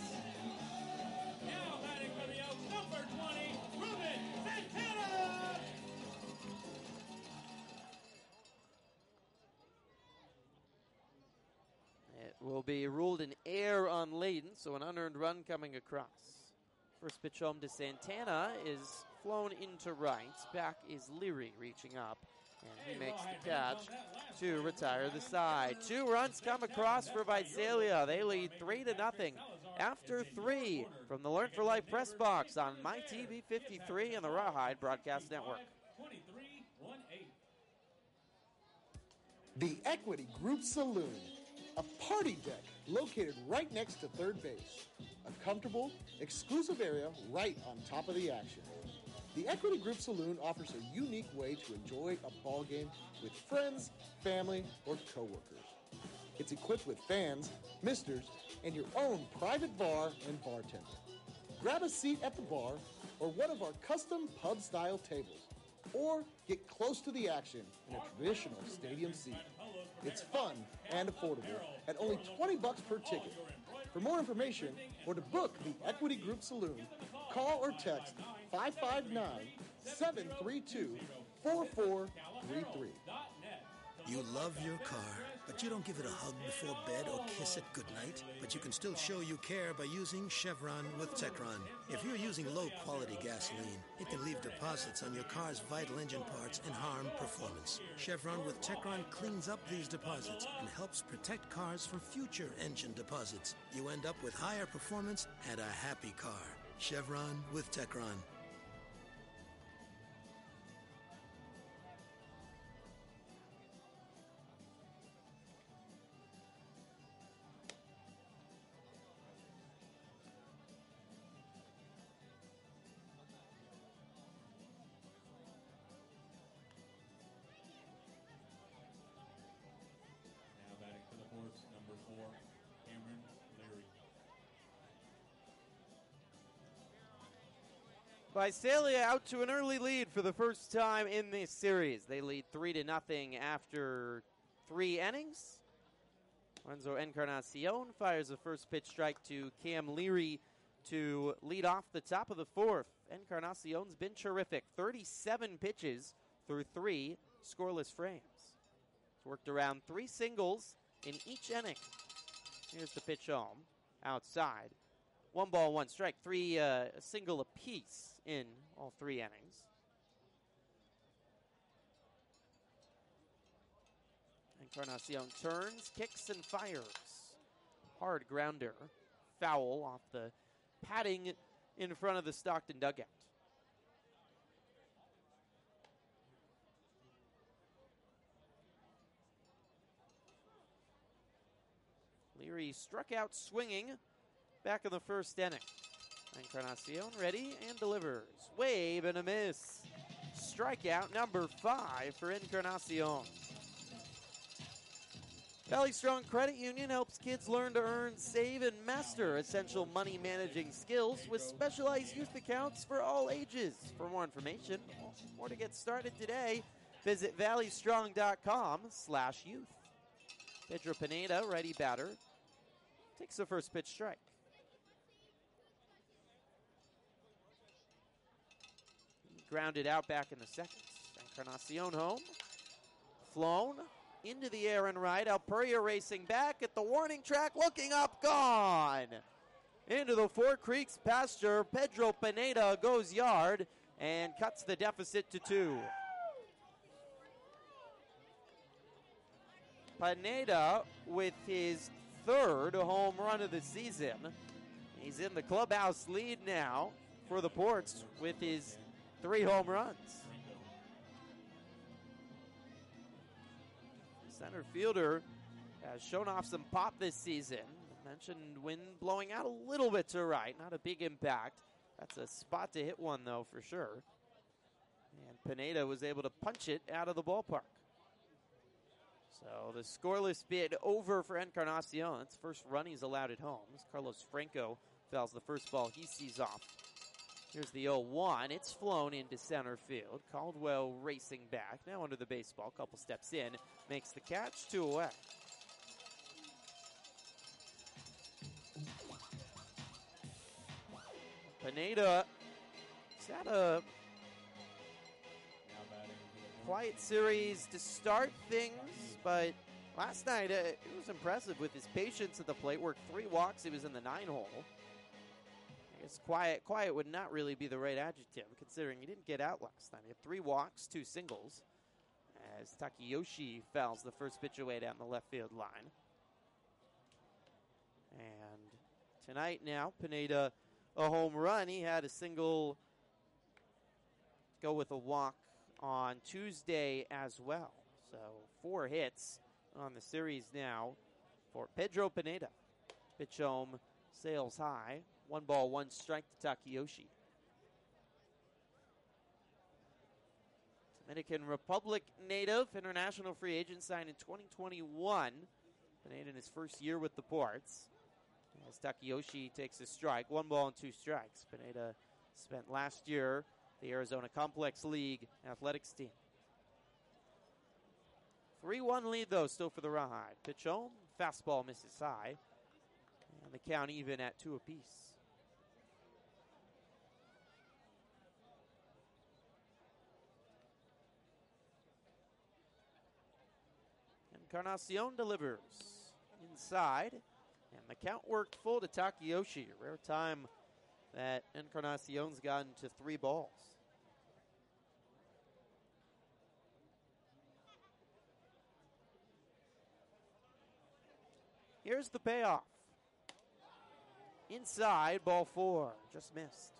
Now batting for the Oaks, number 20, Ruben Santana. It will be ruled an error on Layton, so an unearned run coming across. First pitch home to Santana is flown into right. Back is Leary reaching up, and he makes the catch to retire the side. 2 runs come across for Visalia. They lead 3-0 after 3 from the Learn for Life press box on MyTV 53 and the Rawhide Broadcast Network. 23-18. The Equity Group Saloon, a party deck located right next to third base. A comfortable, exclusive area right on top of the action. The Equity Group Saloon offers a unique way to enjoy a ball game with friends, family, or coworkers. It's equipped with fans, misters, and your own private bar and bartender. Grab a seat at the bar or one of our custom pub-style tables, or get close to the action in a traditional stadium seat. It's fun and affordable at only $20 per ticket. For more information or to book the Equity Group Saloon, call or text 559-732-4433. You love your car, but you don't give it a hug before bed or kiss it goodnight. But you can still show you care by using Chevron with Techron. If you're using low-quality gasoline, it can leave deposits on your car's vital engine parts and harm performance. Chevron with Techron cleans up these deposits and helps protect cars from future engine deposits. You end up with higher performance and a happy car. Chevron with Techron. Now batting for the Horse, number 4, Cameron Leary. Visalia out to an early lead for the first time in this series. They lead 3-0 after 3 innings. Lorenzo Encarnacion fires a first pitch strike to Cam Leary to lead off the top of the fourth. Encarnacion's been terrific. 37 pitches through 3 scoreless frames. He's worked around 3 singles in each inning. Here's the pitch home. Outside. 1 ball, 1 strike. 3 a single apiece in all 3 innings. Encarnacion turns, kicks, and fires. Hard grounder. Foul off the padding in front of the Stockton dugout. Leary struck out swinging back in the first inning. Encarnacion ready and delivers. Wave and a miss. Strikeout number 5 for Encarnacion. Valley Strong Credit Union helps kids learn to earn, save, and master essential money managing skills with specialized youth accounts for all ages. For more information or to get started today, visit valleystrong.com/youth. Pedro Pineda, righty batter, takes the first pitch strike. Grounded out back in the second. Encarnacion home. Flown into the air and right. Alpuria racing back at the warning track, looking up, gone. Into the Four Creeks pasture. Pedro Pineda goes yard and cuts the deficit to 2. Pineda with his 3rd home run of the season. He's in the clubhouse lead now for the Ports with his 3 home runs. Center fielder has shown off some pop this season. I mentioned wind blowing out a little bit to right, not a big impact. That's a spot to hit one, though, for sure. And Pineda was able to punch it out of the ballpark. So the scoreless bid over for Encarnacion. It's first run he's allowed at home. As Carlos Franco fouls the first ball he sees off. Here's the 0-1. It's flown into center field. Caldwell racing back. Now under the baseball. Couple steps in. Makes the catch. 2 away. Pineda has had a quiet series to start things, but last night it was impressive with his patience at the plate. Worked 3 walks. He was in the 9-hole. I guess quiet would not really be the right adjective, considering he didn't get out last night. He had 3 walks, 2 singles, as Takeyoshi fouls the first pitch away down the left field line. And tonight now, Pineda, a home run. He had a single go with a walk on Tuesday as well. So 4 hits on the series now for Pedro Pineda. Pitch home, sails high. 1 ball, 1 strike to Takeyoshi. Dominican Republic native, international free agent, signed in 2021. Pineda in his first year with the Ports. As Takeyoshi takes a strike, 1 ball and 2 strikes. Pineda spent last year the Arizona Complex League athletics team. 3-1 lead, though, still for the Rawhide. Pitch home, fastball misses high. And the count even at 2 apiece. Encarnacion delivers inside. And the count worked full to Takeyoshi. A rare time that Encarnacion's gotten to 3 balls. Here's the payoff. Inside, ball 4. Just missed.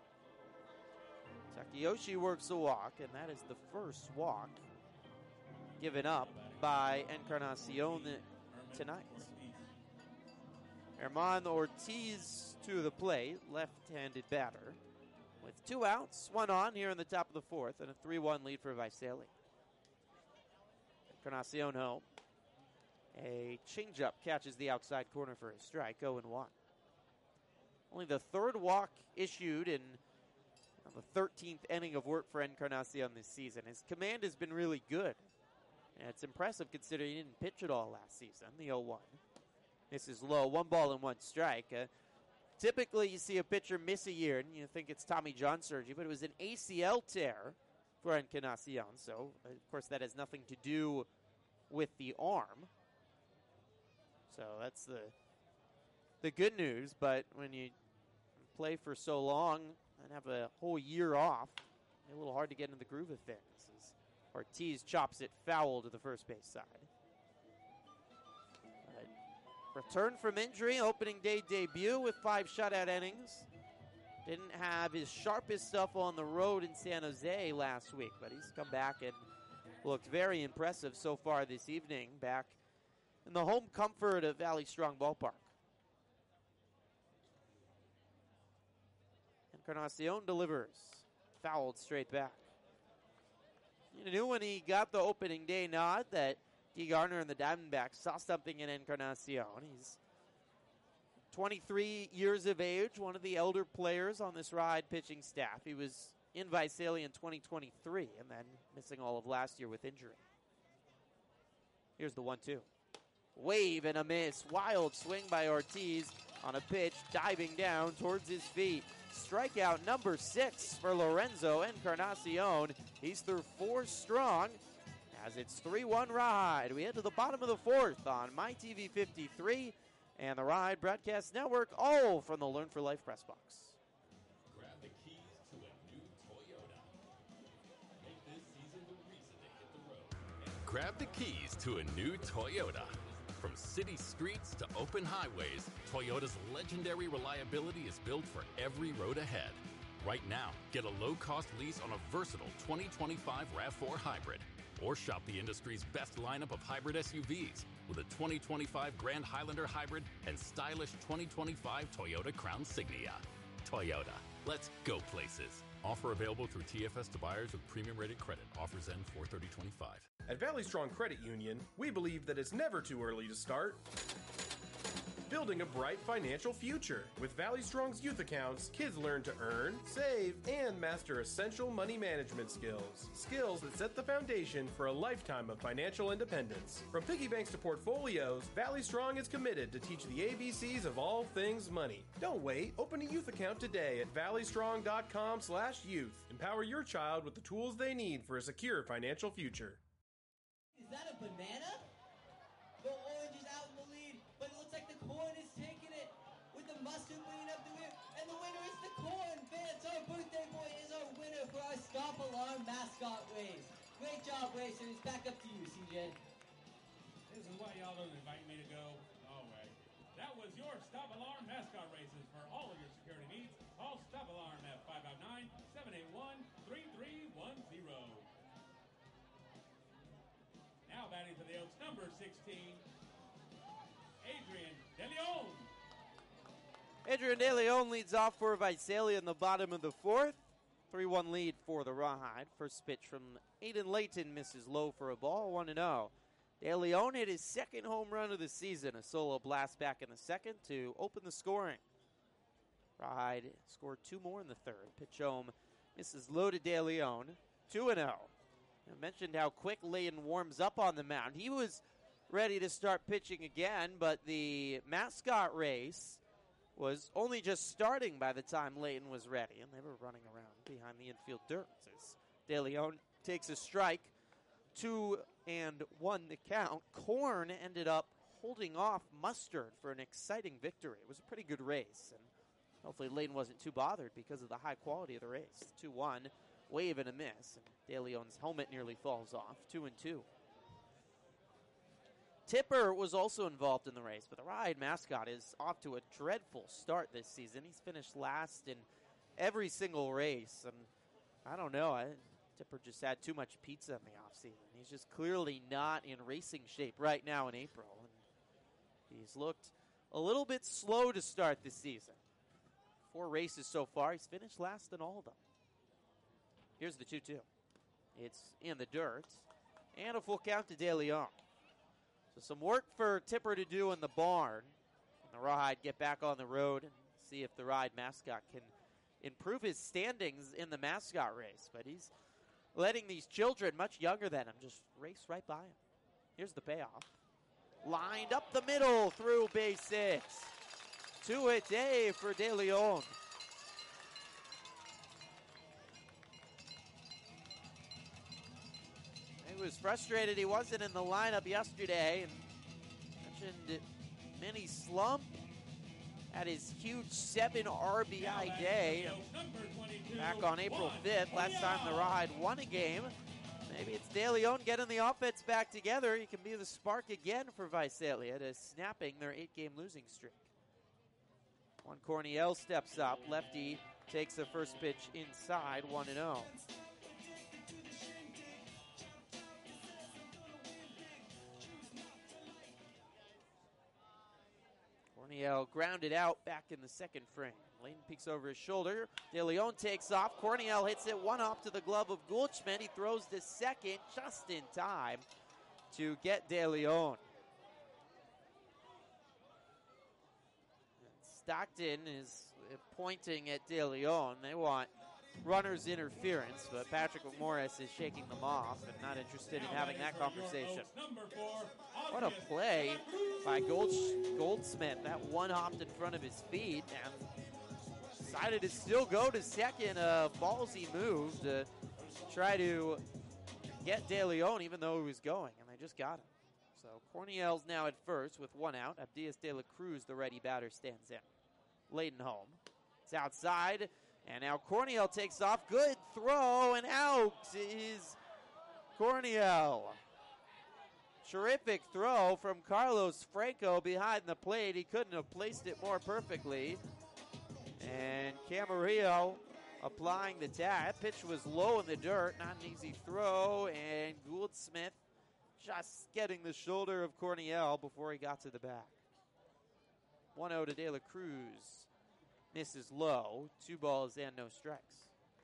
Takeyoshi works a walk, and that is the first walk given up by Encarnacion tonight. Herman Ortiz to the plate, left-handed batter. With 2 outs, 1 on here in the top of the 4th, and a 3-1 lead for Visalia. Encarnacion home. A changeup catches the outside corner for a strike, 0-1. Only the 3rd walk issued in the 13th inning of work for Encarnacion this season. His command has been really good. And it's impressive considering he didn't pitch at all last season, the 0-1. This is low, 1 ball and 1 strike. Typically, you see a pitcher miss a year, and you think it's Tommy John surgery, but it was an ACL tear for Encarnacion. So, of course, that has nothing to do with the arm. So that's the good news. But when you play for so long and have a whole year off, it's a little hard to get into the groove of things. As Ortiz chops it foul to the first base side. Return from injury, opening day debut with 5 shutout innings. Didn't have his sharpest stuff on the road in San Jose last week, but he's come back and looked very impressive so far this evening, back in the home comfort of Valley Strong Ballpark. Encarnacion delivers, fouled straight back. You knew when he got the opening day nod that D. Garner and the Diamondbacks saw something in Encarnacion. He's 23 years of age, one of the elder players on this Rawhide pitching staff. He was in Visalia in 2023 and then missing all of last year with injury. Here's the 1-2. Wave and a miss. Wild swing by Ortiz on a pitch, diving down towards his feet. Strikeout number 6 for Lorenzo Encarnacion. He's through 4 strong. As it's 3-1 Rawhide. We head to the bottom of the 4th on MyTV 53 and the Rawhide Broadcast Network, all from the Learn for Life press box. Grab the keys to a new Toyota. Make this season the reason to hit the road. Grab the keys to a new Toyota. From city streets to open highways, Toyota's legendary reliability is built for every road ahead. Right now, get a low-cost lease on a versatile 2025 RAV4 hybrid. Or shop the industry's best lineup of hybrid SUVs with a 2025 Grand Highlander hybrid and stylish 2025 Toyota Crown Signia. Toyota, let's go places. Offer available through TFS to buyers with premium-rated credit. Offers end 4/30/25. At Valley Strong Credit Union, we believe that it's never too early to start building a bright financial future. With Valley Strong's youth accounts, kids learn to earn, save, and master essential money management skills. Skills that set the foundation for a lifetime of financial independence. From piggy banks to portfolios, Valley Strong is committed to teach the ABCs of all things money. Don't wait. Open a youth account today at valleystrong.com/youth. Empower your child with the tools they need for a secure financial future. Is that a banana? The orange is out in the lead, but it looks like the corn is taking it with the mustard leading up to it, and the winner is the corn. Vance, our birthday boy, is our winner for our Stop Alarm mascot race. Great job, racers. Back up to you, CJ. This is why y'all don't invite me to go. No way. That was your Stop Alarm mascot races. For all of your security needs, call Stop Alarm at 559-781-3310. Now batting for the Oaks, number 16, Adrian DeLeon. Adrian DeLeon leads off for Visalia in the bottom of the fourth. 3-1 lead for the Rawhide. First pitch from Aiden Layton misses low for a ball, 1-0. DeLeon hit his second home run of the season, a solo blast back in the second to open the scoring. Rawhide scored two more in the third. Pitch home misses low to DeLeon, 2-0. I mentioned how quick Layton warms up on the mound. He was ready to start pitching again, but the mascot race was only just starting by the time Layton was ready, and they were running around behind the infield dirt as DeLeon takes a strike. 2-1 the count. Korn ended up holding off Mustard for an exciting victory. It was a pretty good race, and hopefully Layton wasn't too bothered because of the high quality of the race. 2-1. Wave and a miss, and DeLeon's helmet nearly falls off. 2-2. Tipper was also involved in the race, but the Rawhide mascot is off to a dreadful start this season. He's finished last in every single race, and I don't know. Tipper just had too much pizza in the offseason. He's just clearly not in racing shape right now in April, and he's looked a little bit slow to start this season. 4 races so far. He's finished last in all of them. Here's the 2-2. It's in the dirt. And a full count to DeLeon. So some work for Tipper to do in the barn. And the Rawhide get back on the road and see if the Rawhide mascot can improve his standings in the mascot race. But he's letting these children much younger than him just race right by him. Here's the payoff. Lined up the middle through base 6. 2-a-day for DeLeon. He was frustrated he wasn't in the lineup yesterday, and mentioned mini slump at his huge 7 RBI day back on April 5th. Last time the Rawhide won a game. Maybe it's DeLeon getting the offense back together. He can be the spark again for Visalia to snapping their 8-game losing streak. Juan Corniel steps up. Lefty takes the first pitch inside, 1-0. Corniel grounded out back in the second frame. Layton peeks over his shoulder. DeLeon takes off. Corniel hits it one up to the glove of Goldschmidt. He throws the second just in time to get DeLeon. Stockton is pointing at DeLeon. They want runner's interference, but Patrick McMorris is shaking them off and not interested in having that conversation. What a play by Goldsmith. That one hopped in front of his feet and decided to still go to second. A ballsy move to try to get DeLeon even though he was going, and they just got him. So Corniel's now at first with one out. Abdias de la Cruz, the ready batter, stands in. Layton home. It's outside. And now Corniel takes off. Good throw, and out is Corniel. Terrific throw from Carlos Franco behind the plate. He couldn't have placed it more perfectly. And Camarillo applying the tag. That pitch was low in the dirt. Not an easy throw. And Gouldsmith just getting the shoulder of Corniel before he got to the back. 1-0 to De La Cruz. Misses low. 2 balls and no strikes.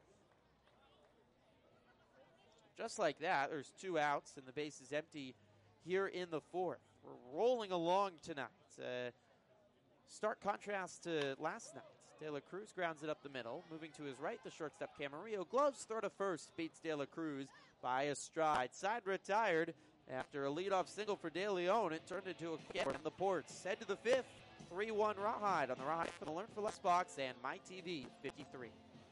Just like that, there's 2 outs and the base is empty here in the 4th. We're rolling along tonight. Stark contrast to last night. De La Cruz grounds it up the middle. Moving to his right, the shortstop Camarillo. Gloves throw to first. Beats De La Cruz by a stride. Side retired after a leadoff single for De Leon. It turned into a kick from the Ports. Head to the 5th. 3-1 Rawhide on the Rawhide for the Learn for Less box and MyTV 53.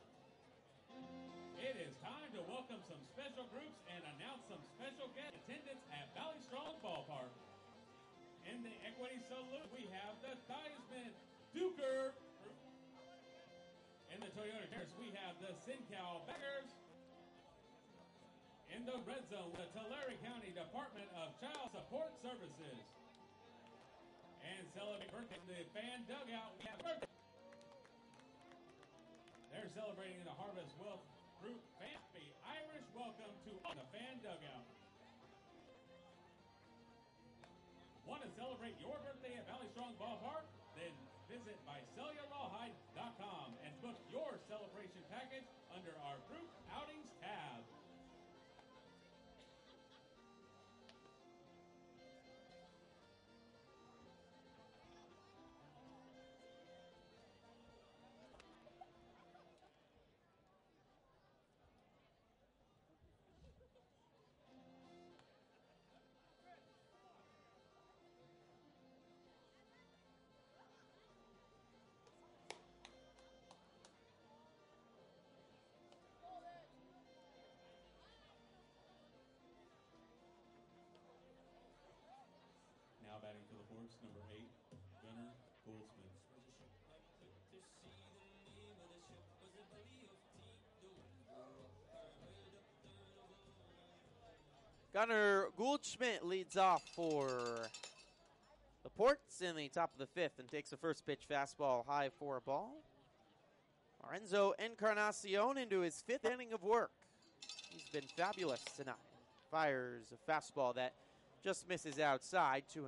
It is time to welcome some special groups and announce some special guest attendance at Valley Strong Ballpark. In the Equity Salute, we have the Theismann Duker Group. In the Toyota Terrace, we have the Sincal Beggars. In the Red Zone, the Tulare County Department of Child Support Services. And celebrating birthday in the fan dugout, we have birthday. They're celebrating in the Harvest Wealth Group. Happy Irish welcome to the fan dugout. Want to celebrate your birthday at Valley Strong Ballpark? Then visit ViseliaRawhide.com and book your celebration package under our group outings tab. Now batting for the Forks, number 8, Gunnar Goldsmith. Gunnar Goldschmidt leads off for the Ports in the top of the 5th and takes a first pitch fastball high for a ball. Lorenzo Encarnacion into his 5th inning of work. He's been fabulous tonight. Fires a fastball that just misses outside, 2-0.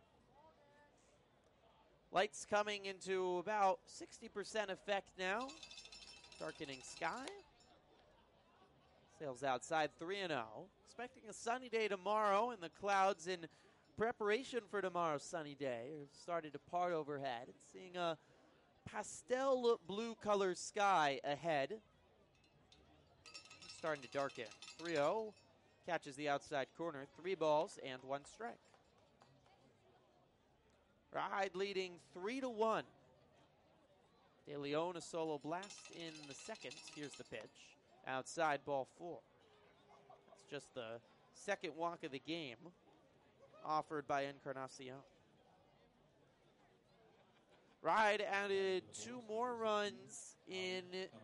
Lights coming into about 60% effect now. Darkening sky. Sails outside, 3-0. Expecting a sunny day tomorrow, and the clouds in preparation for tomorrow's sunny day are starting to part overhead. It's seeing a pastel blue color sky ahead. It's starting to darken. 3-0. Catches the outside corner. 3 balls and 1 strike. Rawhide leading 3-1. De Leon a solo blast in the 2nd. Here's the pitch. Outside, ball 4. It's just the 2nd walk of the game offered by Encarnacion. Rawhide added 2 more runs in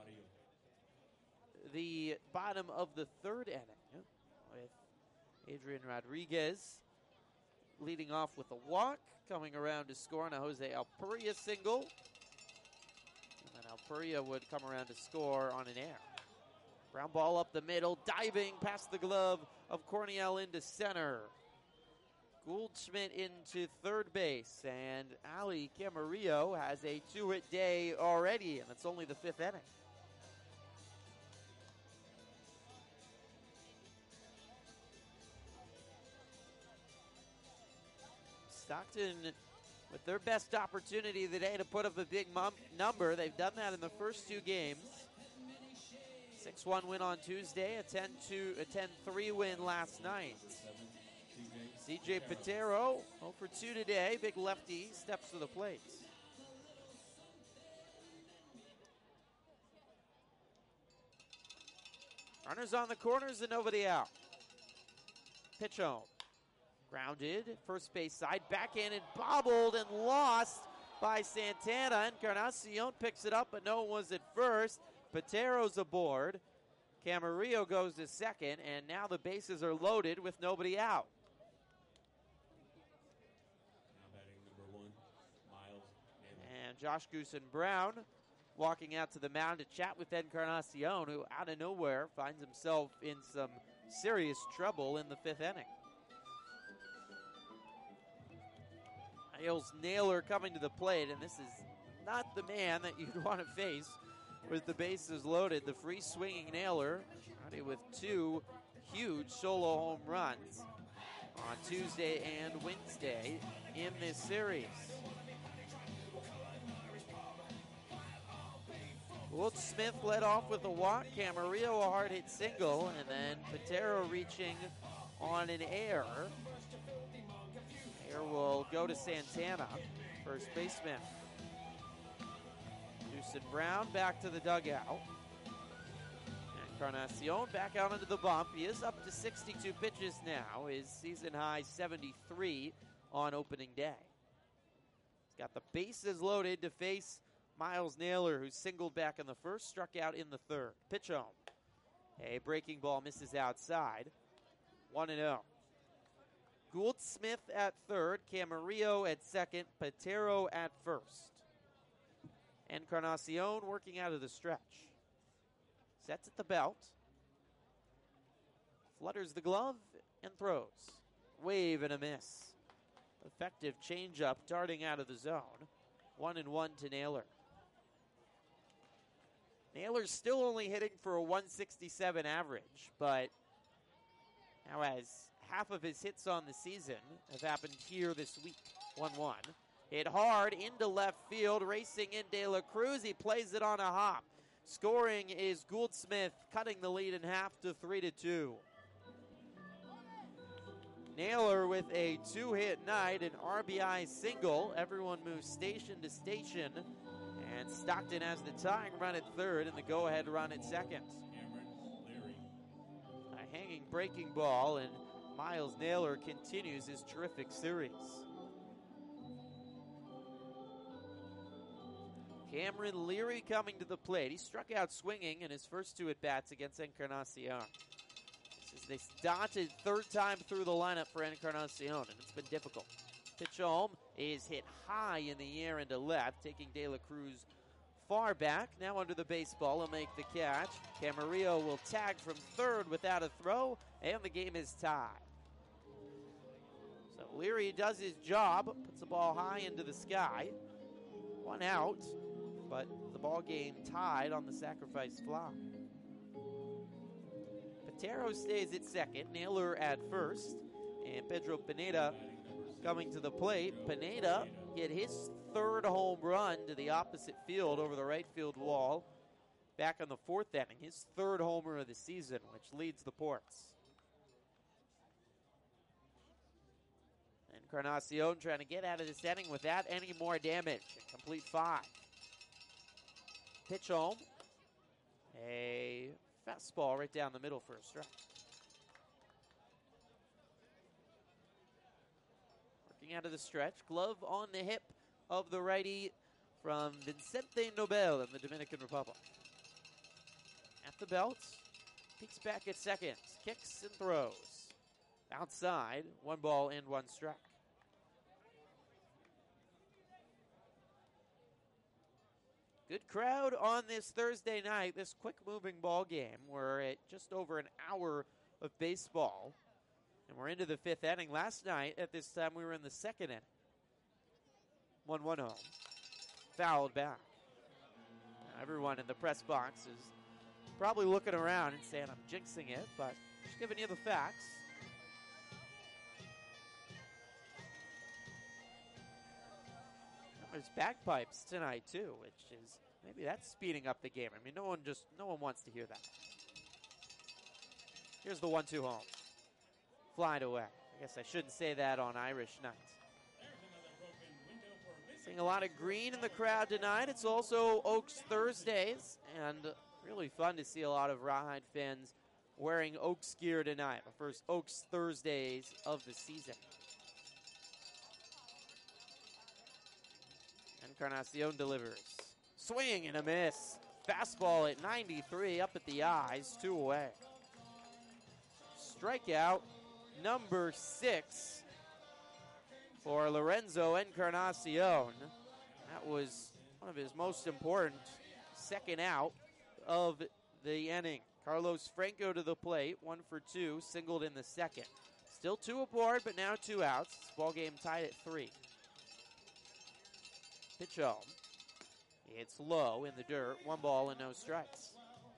the bottom of the 3rd inning, with Adrian Rodriguez leading off with a walk, coming around to score on a Jose Alpuria single. And then Alpuria would come around to score on an error. Ground ball up the middle, diving past the glove of Corniel into center. Goldschmidt into 3rd base, and Ali Camarillo has a 2-hit day already, and it's only the 5th inning. Stockton with their best opportunity of the day to put up a big number. They've done that in the first 2 games. 6-1 win on Tuesday, a 10-3 win last night. CJ Patero, 0 for 2 today. Big lefty steps to the plate. Runners on the corners and nobody out. Pitch home. Grounded, first base side, backhanded, bobbled, and lost by Santana. Encarnacion picks it up, but no one was at first. Patero's aboard. Camarillo goes to 2nd, and now the bases are loaded with nobody out. And Josh Goosen Brown walking out to the mound to chat with Encarnacion, who out of nowhere finds himself in some serious trouble in the 5th inning. Miles Naylor coming to the plate, and this is not the man that you'd want to face with the bases loaded. The free swinging Naylor, already with 2 huge solo home runs on Tuesday and Wednesday in this series. Gould Smith led off with a walk, Camarillo a hard hit single, and then Patero reaching on an error. Error will go to Santana, first baseman. Goosen Brown back to the dugout. Encarnacion back out into the bump. He is up to 62 pitches now, his season high 73 on opening day. He's got the bases loaded to face Miles Naylor, who singled back in the first, struck out in the third. Pitch home. A breaking ball misses outside. 1-0. Gould Smith at third, Camarillo at second, Patero at first. Encarnacion working out of the stretch. Sets at the belt. Flutters the glove and throws. Wave and a miss. Effective changeup darting out of the zone. 1-1 to Naylor. Naylor's still only hitting for a 167 average, but now has half of his hits on the season have happened here this week. 1-1. Hit hard into left field, racing in De La Cruz. He plays it on a hop. Scoring is Gould Smith, cutting the lead in half to 3-2. Naylor with a 2-hit night, an RBI single. Everyone moves station to station. And Stockton has the tying run at third and the go-ahead run at second. A hanging breaking ball, and Miles Naylor continues his terrific series. Cameron Leary coming to the plate. He struck out swinging in his first 2 at-bats against Encarnacion. This is this dotted third time through the lineup for Encarnacion, and it's been difficult. Pitch home is hit high in the air into left, taking De La Cruz far back. Now under the baseball, he'll make the catch. Camarillo will tag from third without a throw, and the game is tied. So Leary does his job, puts the ball high into the sky. 1 out, but the ball game tied on the sacrifice fly. Patero stays at second, Naylor at first, and Pedro Pineda coming to the plate. Pineda hit his 3rd home run to the opposite field over the right field wall back in the 4th inning. His 3rd homer of the season, which leads the Ports. Encarnacion trying to get out of this inning without any more damage. A complete 5. Pitch home. A fastball right down the middle for a strike. Out of the stretch, glove on the hip of the righty from Vicente Nobel in the Dominican Republic. At the belt, peeks back at second, kicks and throws. Outside, 1 ball and 1 strike. Good crowd on this Thursday night, this quick-moving ball game. We're at just over an hour of baseball. And we're into the 5th inning. Last night, at this time, we were in the 2nd inning. 1-1 home. Fouled back. Now, everyone in the press box is probably looking around and saying, I'm jinxing it, but just giving you the facts. There's bagpipes tonight, too, which is, maybe that's speeding up the game. I mean, no one wants to hear that. Here's the 1-2 home. Flied away. I guess I shouldn't say that on Irish nights. Seeing a lot of green in the crowd tonight. It's also Oaks Thursdays, and really fun to see a lot of Rawhide fans wearing Oaks gear tonight. The first Oaks Thursdays of the season. Encarnacion delivers. Swing and a miss. Fastball at 93, up at the eyes, 2 away. Strikeout number 6 for Lorenzo Encarnacion. That was one of his most important second out of the inning. Carlos Franco to the plate, 1 for 2, singled in the second. Still 2 aboard, but now 2 outs. Ball game tied at 3. Pitch home. It's low in the dirt. 1 ball and no strikes.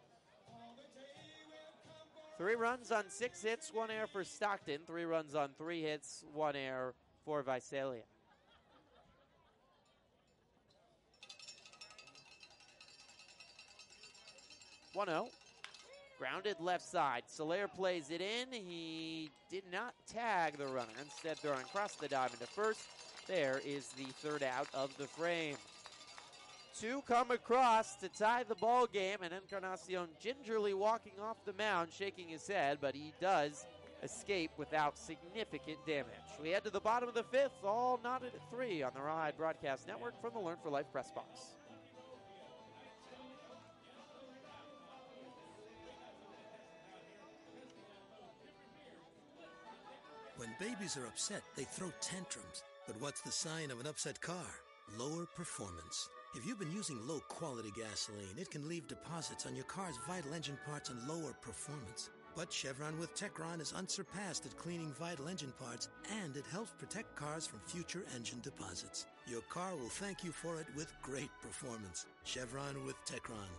3 runs on 6 hits, 1 error for Stockton. 3 runs on 3 hits, 1 error for Visalia. 1-0. Grounded left side. Soler plays it in. He did not tag the runner. Instead, throwing across the dive into first. There is the third out of the frame. 2 come across to tie the ball game, and Encarnacion gingerly walking off the mound, shaking his head, but he does escape without significant damage. We head to the bottom of the 5th, all knotted at 3 on the Rawhide Broadcast Network from the Learn for Life press box. When babies are upset, they throw tantrums. But what's the sign of an upset car? Lower performance. If you've been using low-quality gasoline, it can leave deposits on your car's vital engine parts and lower performance. But Chevron with Techron is unsurpassed at cleaning vital engine parts, and it helps protect cars from future engine deposits. Your car will thank you for it with great performance. Chevron with Techron.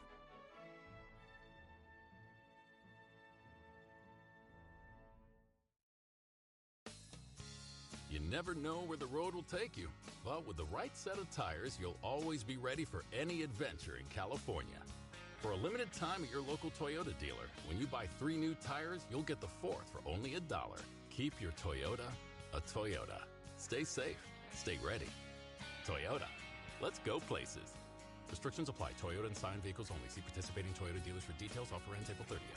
You never know where the road will take you, but with the right set of tires, you'll always be ready for any adventure in California. For a limited time at your local Toyota dealer, when you buy 3 new tires, you'll get the 4th for only $1. Keep your Toyota a Toyota. Stay safe. Stay ready. Toyota. Let's go places. Restrictions apply. Toyota and signed vehicles only. See participating Toyota dealers for details. Offer ends April 30th.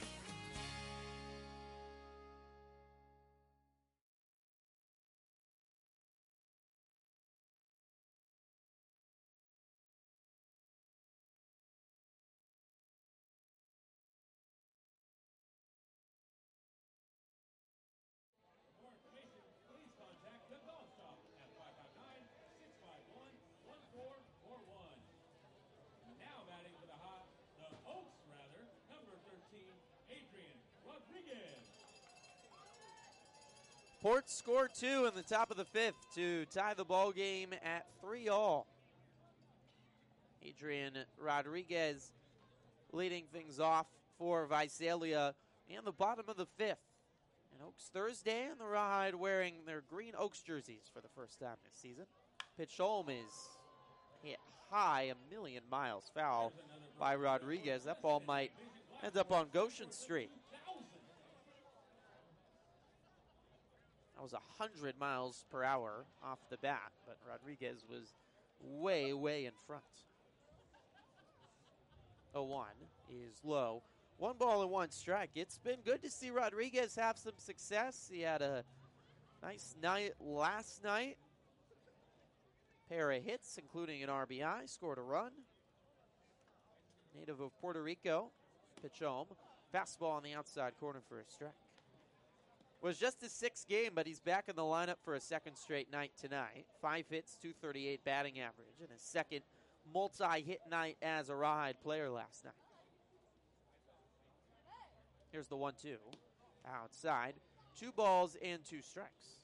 Port score 2 in the top of the 5th to tie the ball game at 3-all. Adrian Rodriguez leading things off for Visalia in the bottom of the 5th. And Oaks Thursday, and the Rawhide wearing their green Oaks jerseys for the first time this season. Pitch home is hit high, 1,000,000 miles foul by Rodriguez. That ball might end up on Goshen Street. That was 100 miles per hour off the bat, but Rodriguez was way, way in front. 0-1 is low. 1 ball and 1 strike. It's been good to see Rodriguez have some success. He had a nice night last night. Pair of hits, including an RBI, scored a run. Native of Puerto Rico. Pitch home. Fastball on the outside corner for a strike. Was just his 6th game, but he's back in the lineup for a second straight night tonight. 5 hits, 238 batting average, and his second multi-hit night as a Rawhide player last night. Here's the 1-2. Outside. 2 balls and 2 strikes.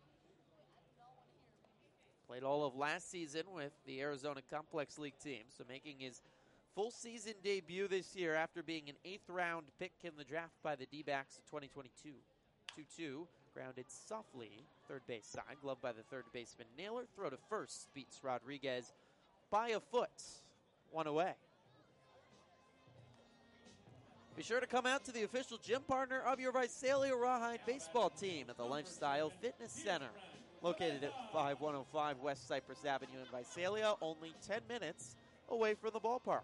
Played all of last season with the Arizona Complex League team, so making his full season debut this year after being an 8th-round pick in the draft by the D-backs in 2022. 2-2, grounded softly, third base side, gloved by the third baseman Naylor. Throw to first, beats Rodriguez by a foot. 1 away. Be sure to come out to the official gym partner of your Visalia Rawhide baseball team at the Lifestyle Fitness Center, located at 5105 West Cypress Avenue in Visalia, only 10 minutes away from the ballpark.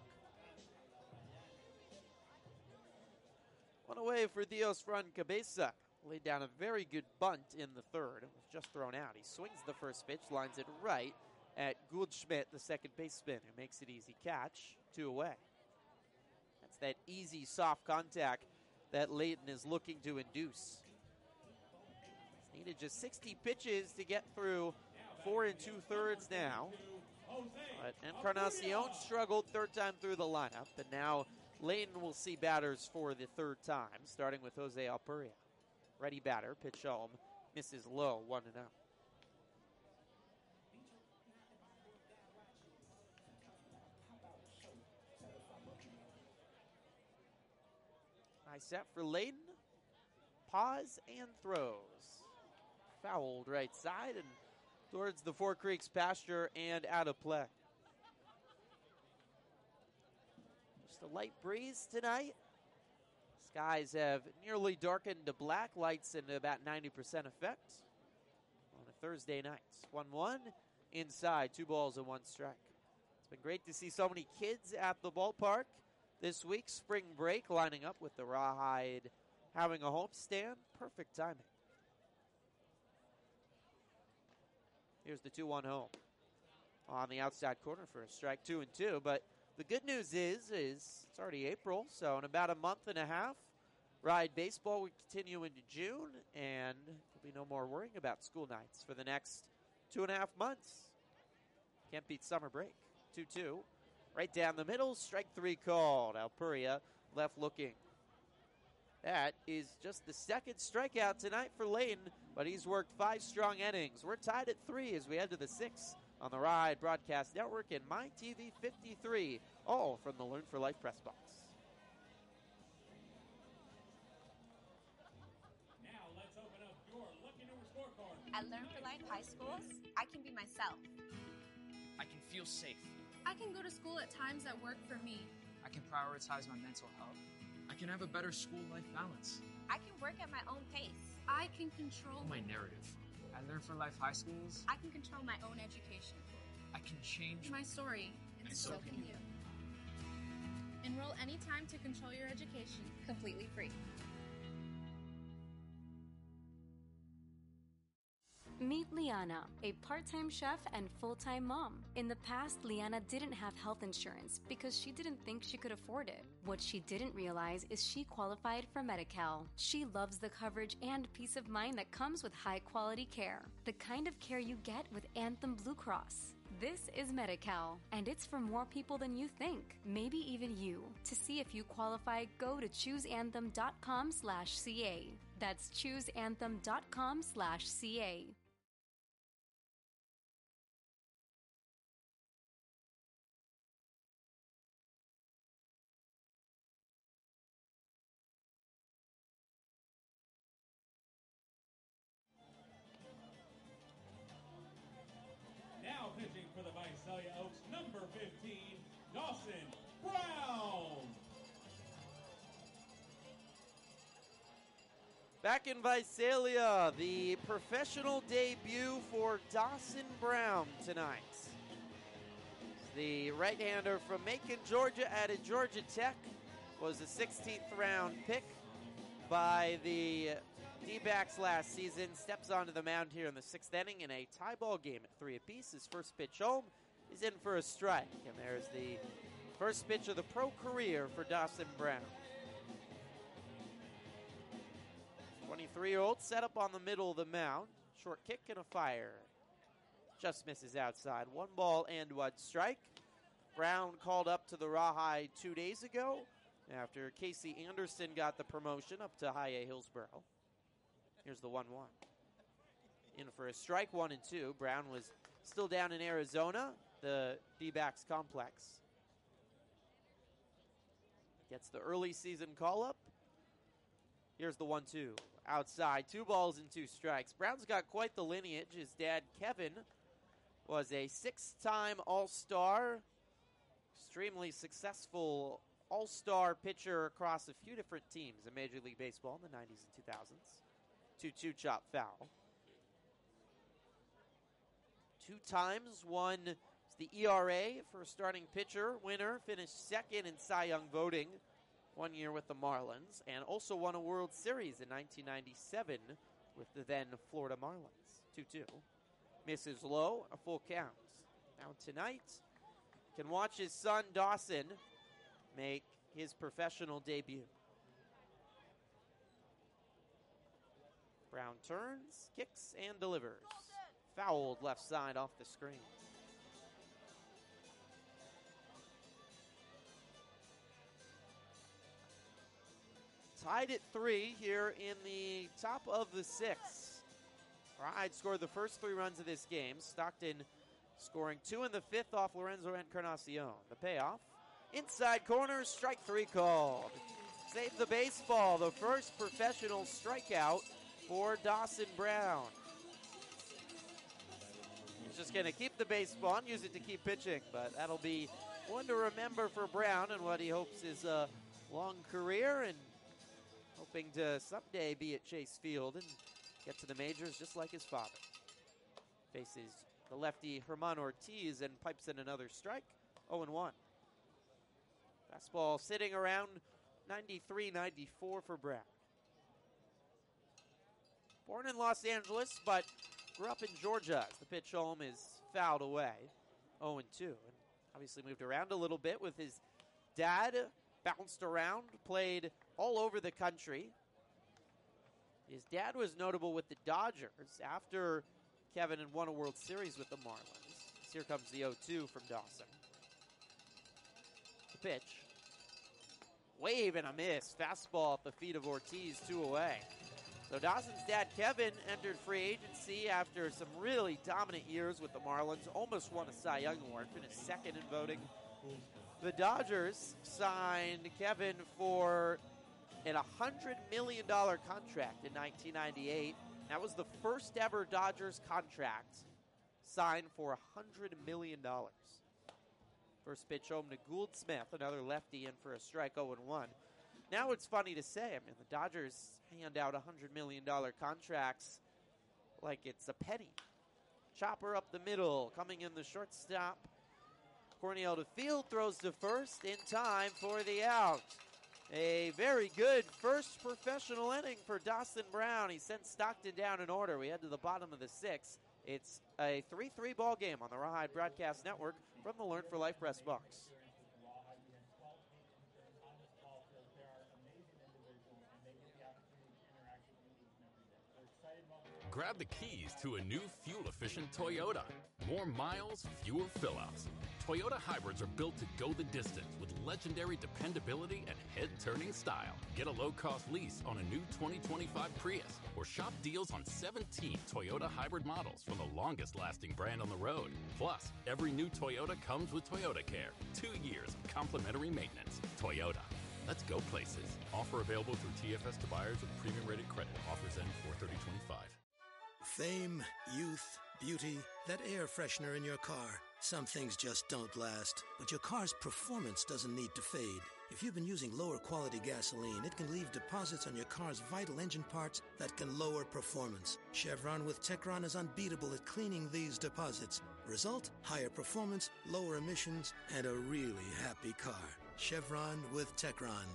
1 away for Dios Cabeza. Laid down a very good bunt in the third. It was just thrown out. He swings the first pitch, lines it right at Goldschmidt, the second baseman, who makes it easy catch. 2 away. That's that easy, soft contact that Layton is looking to induce. He's needed just 60 pitches to get through 4 2/3 now. But Encarnacion struggled third time through the lineup, and now Layton will see batters for the third time, starting with Jose Alpuria. Ready batter, pitch home, misses low, 1-0. Nice set for Layton. Pause and throws. Fouled right side and towards the Four Creeks pasture and out of play. Just a light breeze tonight. Skies have nearly darkened to black, lights in about 90% effect on a Thursday night. 1-1 inside, 2 balls and 1 strike. It's been great to see so many kids at the ballpark this week. Spring break lining up with the Rawhide having a homestand. Perfect timing. Here's the 2-1 home on the outside corner for a strike, 2-2. But the good news is it's already April, so in about a month and a half, Ride baseball will continue into June, and there'll be no more worrying about school nights for the next 2.5 months. Can't beat summer break. 2-2. Right down the middle, strike 3 called. Alpuria left looking. That is just the second strikeout tonight for Layton, but he's worked 5 strong innings. We're tied at 3 as we head to the 6th on the Ride Broadcast Network and MyTV 53, all from the Learn for Life press box. Now let's open up your lucky number scorecard. At Learn for Life High Schools, I can be myself. I can feel safe. I can go to school at times that work for me. I can prioritize my mental health. I can have a better school-life balance. I can work at my own pace. I can control My narrative. At Learn for Life High Schools, I can control my own education. I can change my story, and so can you. Enroll anytime to control your education, completely free. Meet Liana, a part-time chef and full-time mom. In the past, Liana didn't have health insurance because she didn't think she could afford it. What she didn't realize is she qualified for Medi-Cal. She loves the coverage and peace of mind that comes with high-quality care. The kind of care you get with Anthem Blue Cross. This is Medi-Cal, and it's for more people than you think, maybe even you. To see if you qualify, go to chooseanthem.com/CA. That's chooseanthem.com/CA. Now pitching for the Visalia Oaks, number 15, Dawson Brown. Back in Visalia, the professional debut for Dawson Brown tonight. The right-hander from Macon, Georgia, out of Georgia Tech, was a 16th round pick by the D-backs last season. Steps onto the mound here in the 6th inning in a tie ball game at 3 apiece. His first pitch home is in for a strike. And there's the first pitch of the pro career for Dawson Brown. 23-year-old set up on the middle of the mound. Short kick and a fire. Just misses outside. 1 ball and 1 strike. Brown called up to the Rawhide 2 days ago after Casey Anderson got the promotion up to High A Hillsboro. Here's the 1-1. In for a strike, 1-2. Brown was still down in Arizona, the D-backs complex. Gets the early season call-up. Here's the 1-2. Outside, 2 balls and 2 strikes. Brown's got quite the lineage. His dad, Kevin, was a 6-time All-Star. Extremely successful All-Star pitcher across a few different teams in Major League Baseball in the 90s and 2000s. 2-2 chop foul. 2 times won the ERA for a starting pitcher. Winner finished second in Cy Young voting 1 year with the Marlins, and also won a World Series in 1997 with the then Florida Marlins. 2-2. Misses low, a full count. Now tonight, can watch his son Dawson make his professional debut. Brown turns, kicks, and delivers. Fouled left side off the screen. Tied at 3 here in the top of the 6th. Rawhide scored the first 3 runs of this game. Stockton scoring 2 in the 5th off Lorenzo Encarnacion. The payoff, inside corner, strike 3 called. Save the baseball, the first professional strikeout for Dawson Brown. He's just going to keep the baseball and use it to keep pitching, but that'll be one to remember for Brown and what he hopes is a long career, and hoping to someday be at Chase Field and get to the majors just like his father. Faces the lefty Herman Ortiz and pipes in another strike. 0-1. Fastball sitting around 93-94 for Brown. Born in Los Angeles, but grew up in Georgia. The pitch home is fouled away. 0-2. And obviously moved around a little bit with his dad. Bounced around, played all over the country. His dad was notable with the Dodgers after Kevin had won a World Series with the Marlins. Here comes the 0-2 from Dawson. The pitch. Wave and a miss. Fastball at the feet of Ortiz, 2 away. So Dawson's dad, Kevin, entered free agency after some really dominant years with the Marlins. Almost won a Cy Young Award, finished second in voting. The Dodgers signed Kevin for an $100 million contract in 1998. That was the first ever Dodgers contract signed for $100 million. First pitch home to Gould Smith, another lefty in for a strike, 0-1. Now it's funny to say, I mean, the Dodgers hand out $100 million contracts like it's a penny. Chopper up the middle, coming in the shortstop. Cornell to field, throws to first in time for the out. A very good first professional inning for Dawson Brown. He sent Stockton down in order. We head to the bottom of the 6th. It's a 3-3 ball game on the Rawhide Broadcast Network from the Learn for Life press box. Grab the keys to a new fuel-efficient Toyota. More miles, fewer fill-outs. Toyota hybrids are built to go the distance with legendary dependability and head-turning style. Get a low-cost lease on a new 2025 Prius or shop deals on 17 Toyota hybrid models from the longest-lasting brand on the road. Plus, every new Toyota comes with Toyota Care. 2 years of complimentary maintenance. Toyota. Let's go places. Offer available through TFS to buyers with premium-rated credit. Offers end 4/30/25. Fame, youth, beauty, that air freshener in your car. Some things just don't last, but your car's performance doesn't need to fade. If you've been using lower quality gasoline, it can leave deposits on your car's vital engine parts that can lower performance. Chevron with Techron is unbeatable at cleaning these deposits. Result? Higher performance, lower emissions, and a really happy car. Chevron with Techron.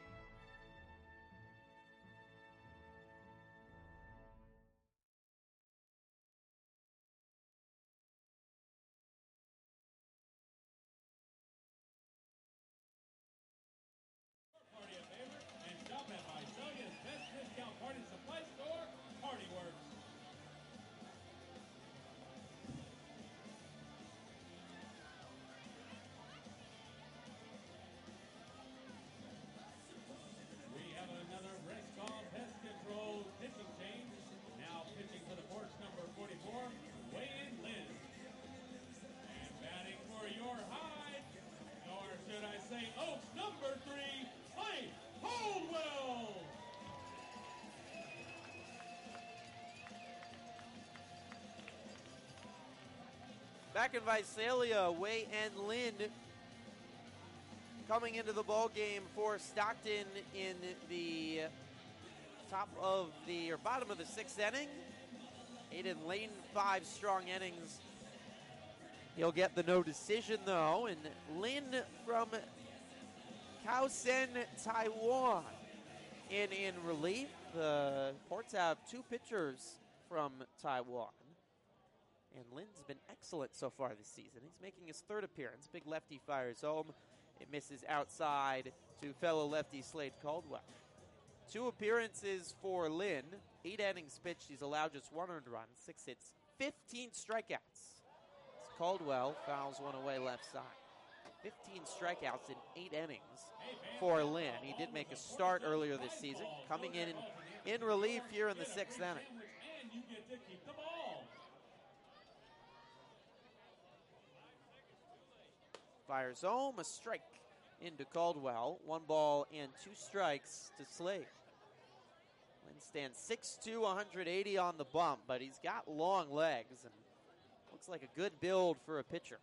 Back in Visalia, Wei and Lin coming into the ball game for Stockton in the bottom of the 6th inning. Aiden Lane, 5 strong innings. He'll get the no decision though, and Lin from Kaohsiung, Taiwan in relief. The Ports have 2 pitchers from Taiwan. And Lin's been excellent so far this season. He's making his 3rd appearance. Big lefty fires home. It misses outside to fellow lefty Slade Caldwell. 2 appearances for Lin. 8 innings pitched. He's allowed just 1 earned run, 6 hits, 15 strikeouts. Caldwell fouls one away left side. 15 strikeouts in 8 innings for Lynn. He did make a start earlier this season, coming in relief here in the 6th inning. And you get to keep the ball. Fires home, a strike into Caldwell. 1 ball and 2 strikes to Slade. Lynn stands 6'2", 180 on the bump, but he's got long legs and looks like a good build for a pitcher.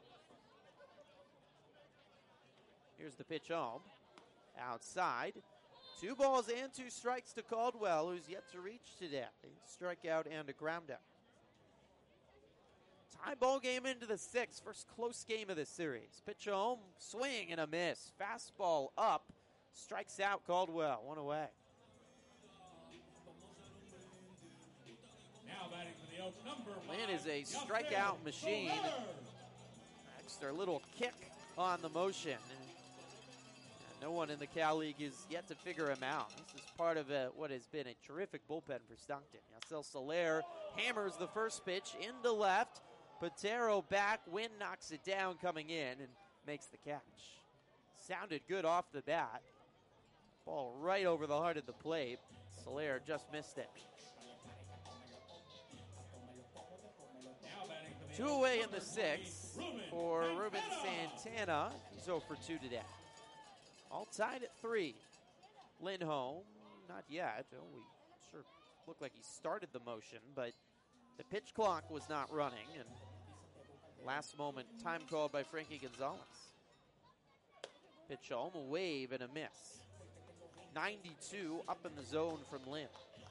Here's the pitch home. Outside. 2 balls and 2 strikes to Caldwell, who's yet to reach today. A strikeout and a ground out. Tie ball game into the 6th. First close game of the series. Pitch home, swing and a miss. Fastball up. Strikes out Caldwell. 1 away. Now batting for the Oaks, number 5. Lynn is a strikeout machine. Extra little kick on the motion. And no one in the Cal League is yet to figure him out. This is part of what has been a terrific bullpen for Stockton. Yacel Soler hammers the first pitch into left. Patero back. Wynn knocks it down coming in and makes the catch. Sounded good off the bat. Ball right over the heart of the plate. Soler just missed it. 2 away in the 6th for Ruben Santana. He's 0 for 2 today. All tied at 3. Lindholm, not yet. Oh, we sure looked like he started the motion, but the pitch clock was not running, and last moment time called by Frankie Gonzalez. Pitch home, a wave and a miss. 92 up in the zone from Lynn.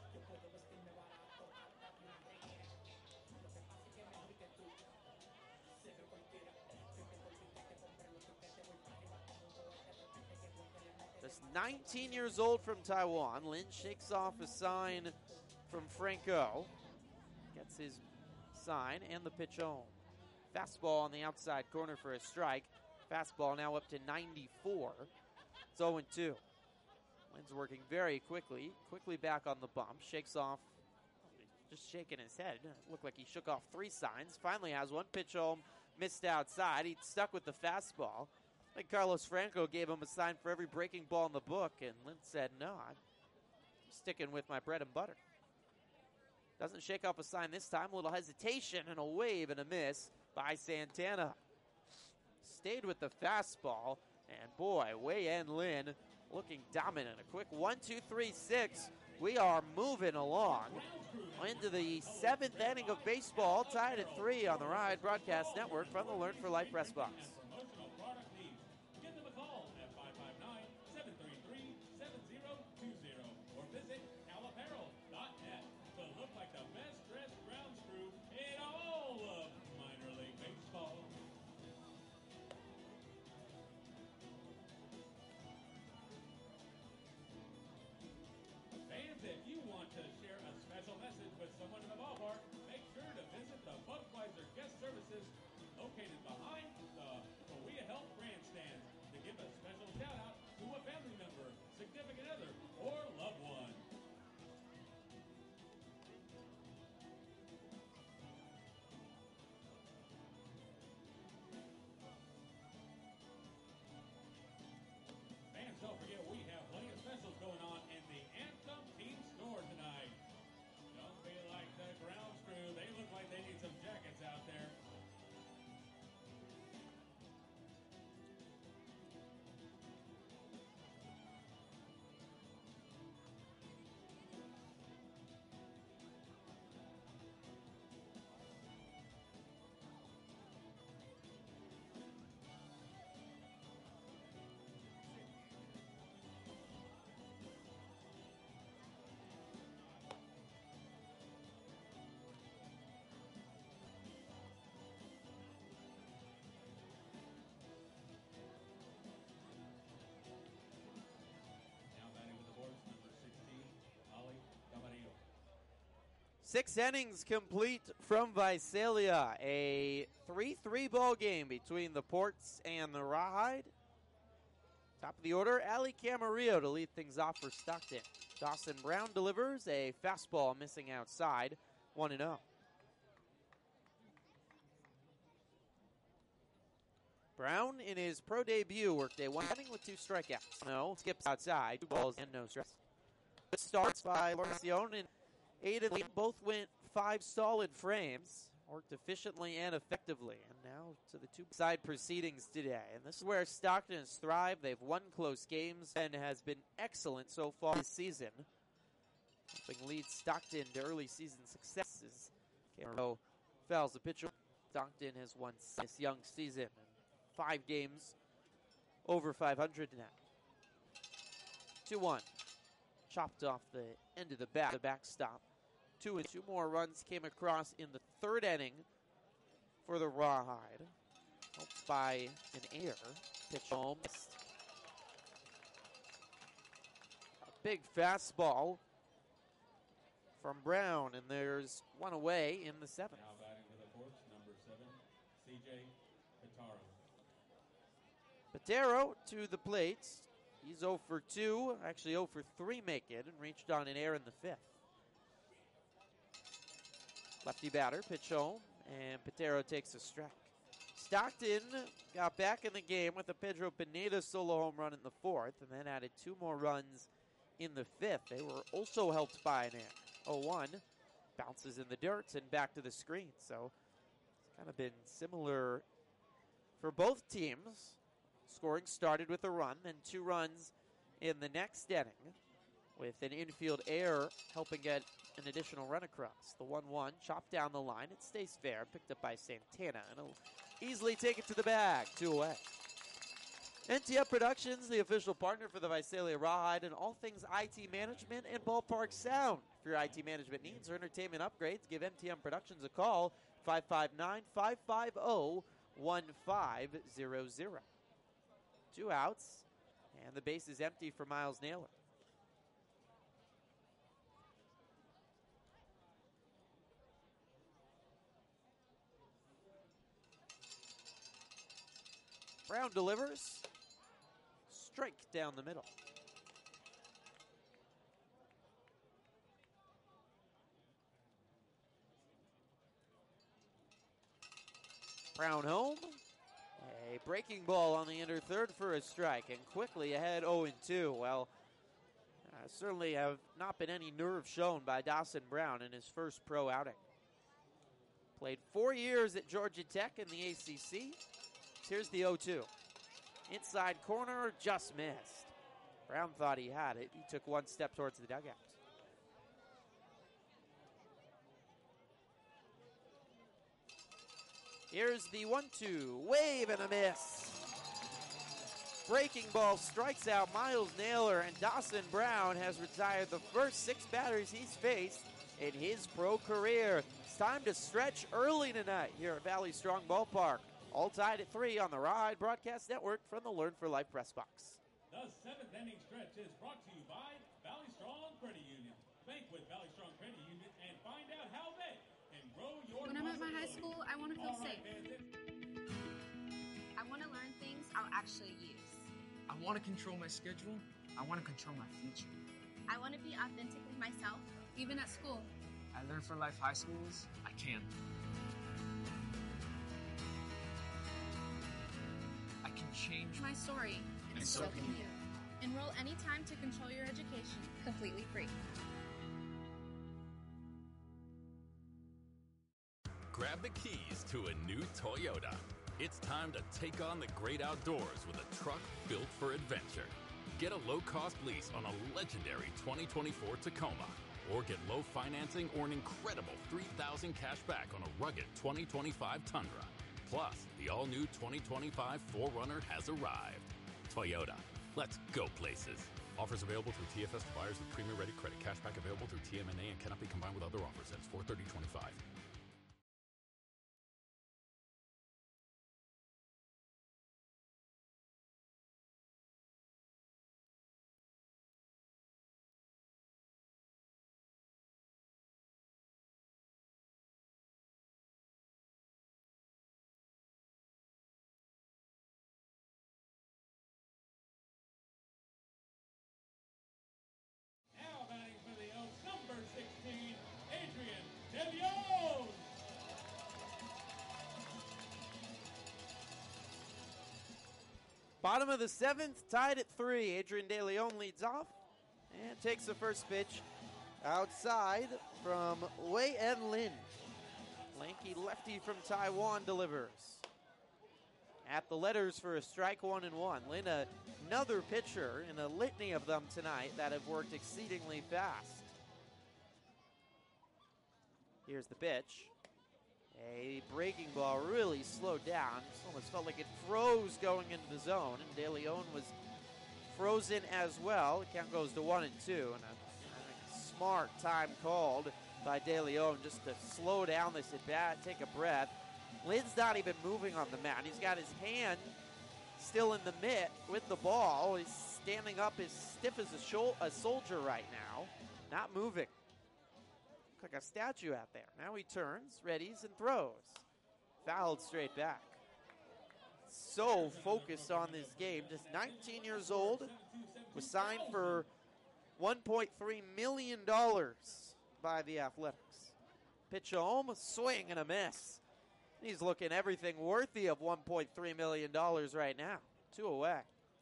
Just 19 years old from Taiwan. Lynn shakes off a sign from Franco. Gets his sign and the pitch home. Fastball on the outside corner for a strike. Fastball now up to 94. It's 0-2. Lynn's working very quickly. Quickly back on the bump. Shakes off. Just shaking his head. Looked like he shook off 3 signs. Finally has one. Pitch home. Missed outside. He stuck with the fastball. I think Carlos Franco gave him a sign for every breaking ball in the book, and Lynn said, no, I'm sticking with my bread and butter. Doesn't shake off a sign this time. A little hesitation and a wave and a miss by Santana. Stayed with the fastball, and boy, Wei-En Lin looking dominant. A quick 1-2-3-6. We are moving along into the 7th inning of baseball, tied at 3 on the Ride Broadcast Network from the Learn for Life press box. Located behind the Korea Health Grandstand to give a special shout out to a family member, significant other, or loved one. Fans, don't forget we have plenty of specials going on in the Anthem Team Store tonight. Don't be like the grounds crew. They look like they need some jackets out there. Six innings complete from Visalia. A 3-3 ball game between the Ports and the Rawhide. Top of the order, Ali Camarillo to lead things off for Stockton. Dawson Brown delivers a fastball missing outside, 1-0. Brown, in his pro debut, worked a 1 inning with 2 strikeouts. No, skips outside, 2 balls and no strikes. Starts by Lorenzion and Aiden Lee both went 5 solid frames, worked efficiently and effectively. And now to the 2 side proceedings today. And this is where Stockton has thrived. They've won close games and has been excellent so far this season. Helping lead Stockton to early season successes. Cameron fouls the pitcher. Stockton has won this young season. 5 games over 500 now. 2-1. Chopped off the end of the backstop. 2 more runs came across in the 3rd inning for the Rawhide. Helped by an error. Pitch home. A big fastball from Brown, and there's 1 away in the 7th. Now batting for the Forks, number 7, C.J. Pitaro. Pitaro to the plate. He's 0 for 2, actually 0 for 3 make it, and reached on an error in the 5th. Lefty batter, pitch home, and Pitaro takes a strike. Stockton got back in the game with a Pedro Pineda solo home run in the 4th, and then added 2 more runs in the 5th. They were also helped by an error. 0-1, bounces in the dirt and back to the screen. So it's kind of been similar for both teams. Scoring started with a run, then 2 runs in the next inning, with an infield error helping get an additional run across. The 1-1 chopped down the line. It stays fair, picked up by Santana, and he'll easily take it to the bag. 2 away. NTF Productions, the official partner for the Visalia Rawhide and all things IT management and ballpark sound. For your IT management needs or entertainment upgrades, give MTM Productions a call, 559-550-1500. 2 outs, and the base is empty for Miles Naylor. Brown delivers. Strike down the middle. Brown home. A breaking ball on the inner third for a strike, and quickly ahead 0-2. Well, certainly have not been any nerve shown by Dawson Brown in his first pro outing. Played 4 years at Georgia Tech in the ACC. Here's the 0-2. Inside corner, just missed. Brown thought he had it. He took 1 step towards the dugout. Here's the 1-2. Wave and a miss. Breaking ball strikes out Miles Naylor, and Dawson Brown has retired the first 6 batters he's faced in his pro career. It's time to stretch early tonight here at Valley Strong Ballpark. All tied at 3 on the Rawhide Broadcast Network from the Learn for Life press box. The 7th inning stretch is brought to you by Valley Strong Credit Union. Bank with Valley Strong Credit Union and find out how they can grow your When I'm at my high school, I want to feel safe. I want to learn things I'll actually use. I want to control my schedule. I want to control my future. I want to be authentically myself, even at school. At Learn for Life High Schools, I can. I can change my story, and so can you. Enroll anytime to control your education, completely free. Grab the keys to a new Toyota. It's time to take on the great outdoors with a truck built for adventure. Get a low-cost lease on a legendary 2024 Tacoma, or get low financing or an incredible $3,000 cash back on a rugged 2025 Tundra. Plus, the all-new 2025 4Runner has arrived. Toyota, let's go places. Offers available through TFS buyers with Premier Ready credit. Cashback available through TMNA and cannot be combined with other offers. That's 4/30/25. Now batting for the Oaks, number 16, Adrian DeVio. Bottom of the 7th, tied at 3. Adrian De Leon leads off and takes the first pitch outside from Wei En Lin. Lanky lefty from Taiwan delivers. At the letters for a strike, 1-1. Lin, another pitcher in a litany of them tonight that have worked exceedingly fast. Here's the pitch. A breaking ball really slowed down. It almost felt like it froze going into the zone, and De Leon was frozen as well. The count goes to 1-2, and a smart time called by De Leon just to slow down this at bat, take a breath. Lin's not even moving on the mound. He's got his hand still in the mitt with the ball. He's standing up as stiff as a soldier right now, not moving. Looks like a statue out there. Now he turns, readies, and throws. Fouled straight back. So focused on this game. Just 19 years old. Was signed for $1.3 million by the Athletics. Pitch home, a swing and a miss. He's looking everything worthy of $1.3 million right now. 2 away.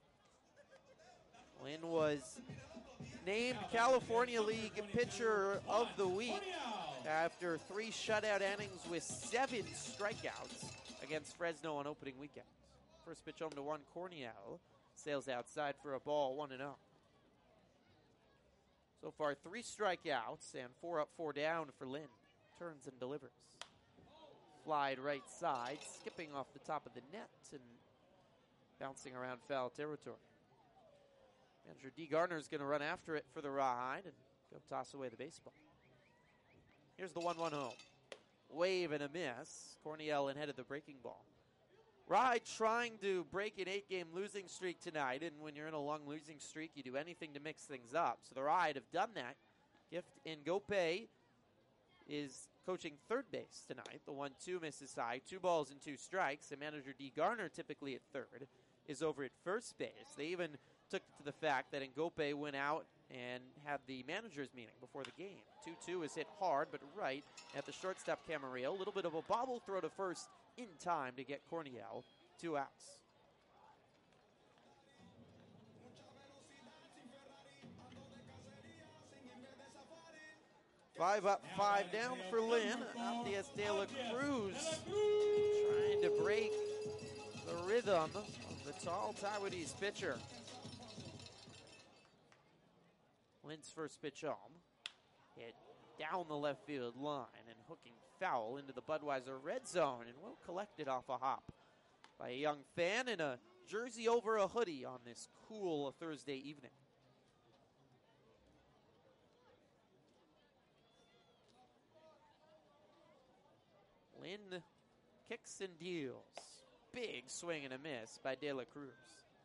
Lin was named California League Pitcher of the Week after 3 shutout innings with 7 strikeouts against Fresno on opening weekend. First pitch home to Juan Corniel. Sails outside for a ball, 1-0. So far, 3 strikeouts and 4 up, 4 down for Lin. Turns and delivers. Flied right side, skipping off the top of the net and bouncing around foul territory. Manager D. Gardner is going to run after it for the Rawhide and go toss away the baseball. Here's the 1-1 home. Wave and a miss. Corniel in headed the breaking ball. Rawhide trying to break an 8-game losing streak tonight, and when you're in a long losing streak, you do anything to mix things up. So the Rawhide have done that. Gift Ngope is coaching third base tonight. The 1-2 misses high. 2 balls and 2 strikes. And manager D. Garner, typically at third, is over at first base. They even took to the fact that Ngope went out and had the manager's meeting before the game. 2-2 is hit hard, but right at the shortstop Camarillo. A little bit of a bobble throw to first in time to get Corniel 2 outs. Five up, 5 down for Lin. Abdias De La Cruz trying to break the rhythm of the tall Taiwanese pitcher. Lin's first pitch home. Hit down the left field line and hooking foul into the Budweiser red zone, and well collected off a hop by a young fan in a jersey over a hoodie on this cool Thursday evening. Lin kicks and deals. Big swing and a miss by De La Cruz.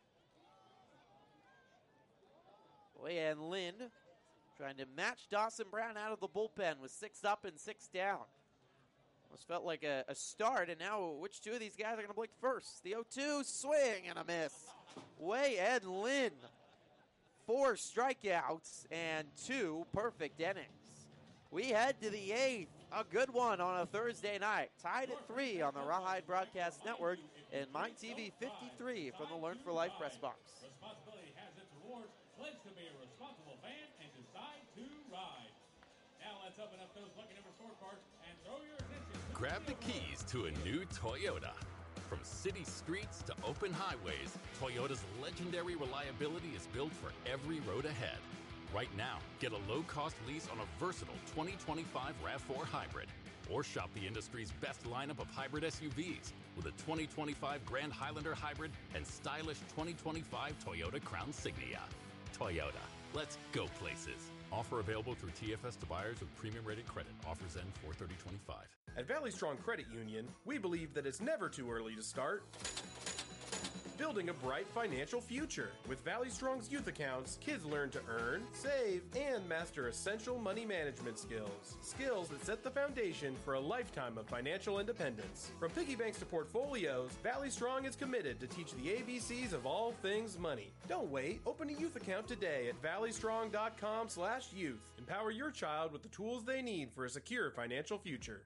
Wei En Lin trying to match Dawson Brown out of the bullpen with 6 up and 6 down. Almost felt like a start, and now which 2 of these guys are going to blink first? The 0-2 swing and a miss. Wei En Lin. 4 strikeouts and 2 perfect innings. We head to the 8th. A good one on a Thursday night. Tied at 3 on the Rawhide Broadcast Network and MyTV 53 from the Learn for Life press box. Responsibility has its rewards. Pledge to be a responsible fan and decide to ride. Now let's open up those lucky number scorecards and throw your attention. Grab the keys to a new Toyota. From city streets to open highways, Toyota's legendary reliability is built for every road ahead. Right now, get a low-cost lease on a versatile 2025 RAV4 hybrid. Or shop the industry's best lineup of hybrid SUVs with a 2025 Grand Highlander hybrid and stylish 2025 Toyota Crown Signia. Toyota, let's go places. Offer available through TFS to buyers with premium rated credit. Offers end 4/30/25. At Valley Strong Credit Union, we believe that it's never too early to start building a bright financial future. With Valley Strong's youth accounts, kids learn to earn, save, and master essential money management skills. Skills that set the foundation for a lifetime of financial independence. From piggy banks to portfolios, Valley Strong is committed to teach the ABCs of all things money. Don't wait. Open a youth account today at valleystrong.com/youth. Empower your child with the tools they need for a secure financial future.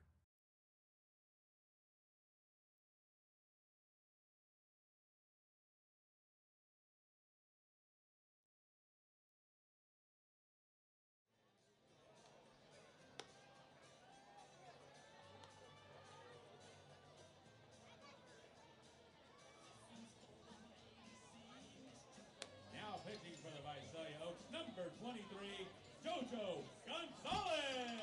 Jojo Gonzalez.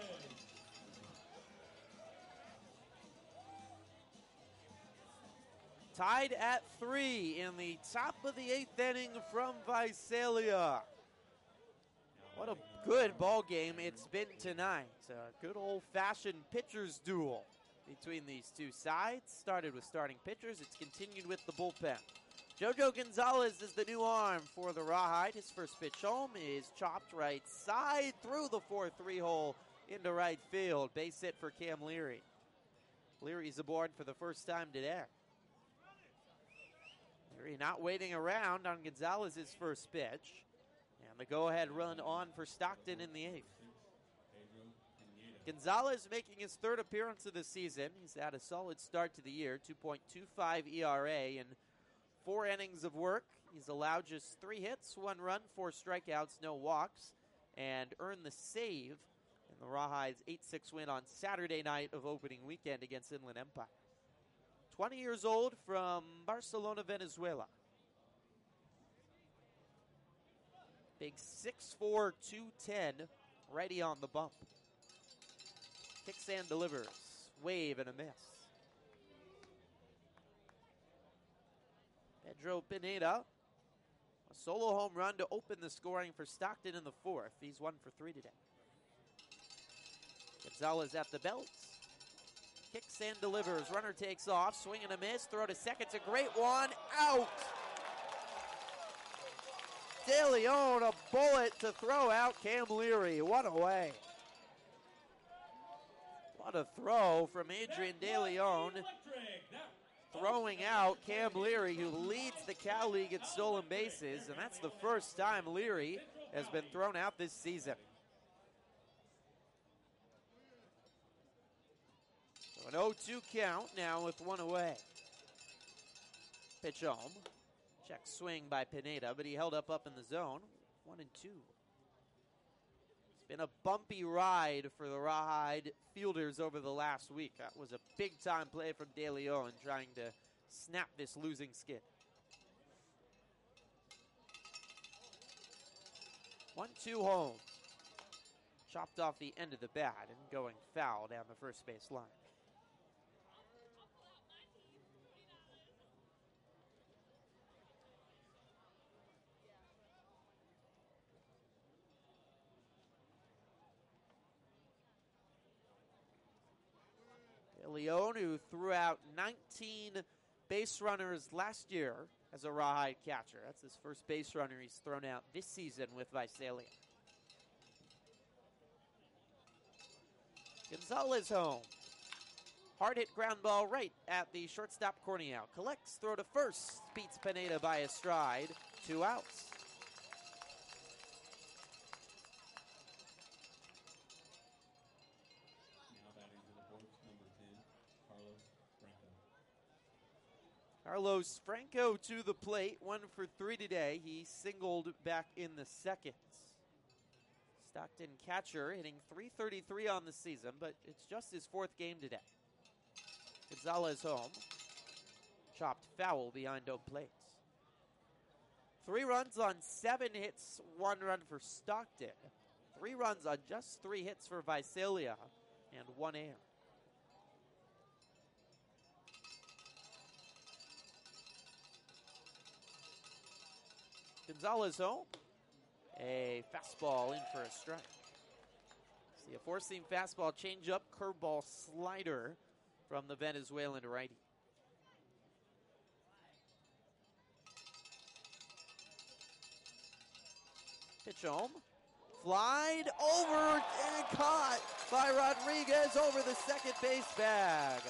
Tied at 3 in the top of the 8th inning from Visalia. What a good ball game it's been tonight. A good old-fashioned pitcher's duel between these two sides. Started with starting pitchers. It's continued with the bullpen. Jojo Gonzalez is the new arm for the Rawhide. His first pitch home is chopped right side through the 4-3 hole into right field. Base hit for Cam Leary. Leary's aboard for the first time today. Leary not waiting around on Gonzalez's first pitch. And the go-ahead run on for Stockton in the 8th. Gonzalez making his third appearance of the season. He's had a solid start to the year, 2.25 ERA in 4 innings of work. He's allowed just 3 hits, 1 run, 4 strikeouts, no walks, and earned the save in the Rawhide's 8-6 win on Saturday night of opening weekend against Inland Empire. 20 years old from Barcelona, Venezuela. Big 6'4", 210, righty on the bump. Kicks and delivers. Wave and a miss. Pedro Pineda. A solo home run to open the scoring for Stockton in the 4th. He's 1 for 3 today. Gonzalez at the belt. Kicks and delivers. Runner takes off. Swing and a miss. Throw to second. It's a great one. Out. De Leon, a bullet to throw out Cam Leary. What a way. What a throw from Adrian De Leon. Throwing out Cam Leary, who leads the Cal League at stolen bases. And that's the first time Leary has been thrown out this season. So an 0-2 count now with 1 away. Pitch home. Check swing by Pineda, but he held up in the zone. 1-2. It's been a bumpy ride for the Rawhide fielders over the last week. That was a big-time play from De Leon trying to snap this losing skid. 1-2 home. Chopped off the end of the bat and going foul down the first base line. Leon, who threw out 19 base runners last year as a Rawhide catcher. That's his first base runner he's thrown out this season with Visalia. Gonzalez home. Hard hit ground ball right at the shortstop corny out. Collects, throw to first. Beats Pineda by a stride. 2 outs. Carlos Franco to the plate, 1 for 3 today. He singled back in the 2nd. Stockton catcher hitting .333 on the season, but it's just his 4th game today. Gonzalez home. Chopped foul behind home plate. 3 runs on 7 hits, 1 run for Stockton. 3 runs on just 3 hits for Visalia, and 1 error. Gonzalez home. A fastball in for a strike. See a 4-seam fastball, changeup, curveball, slider from the Venezuelan righty. Pitch home. Flied over and caught by Rodriguez over the second base bag.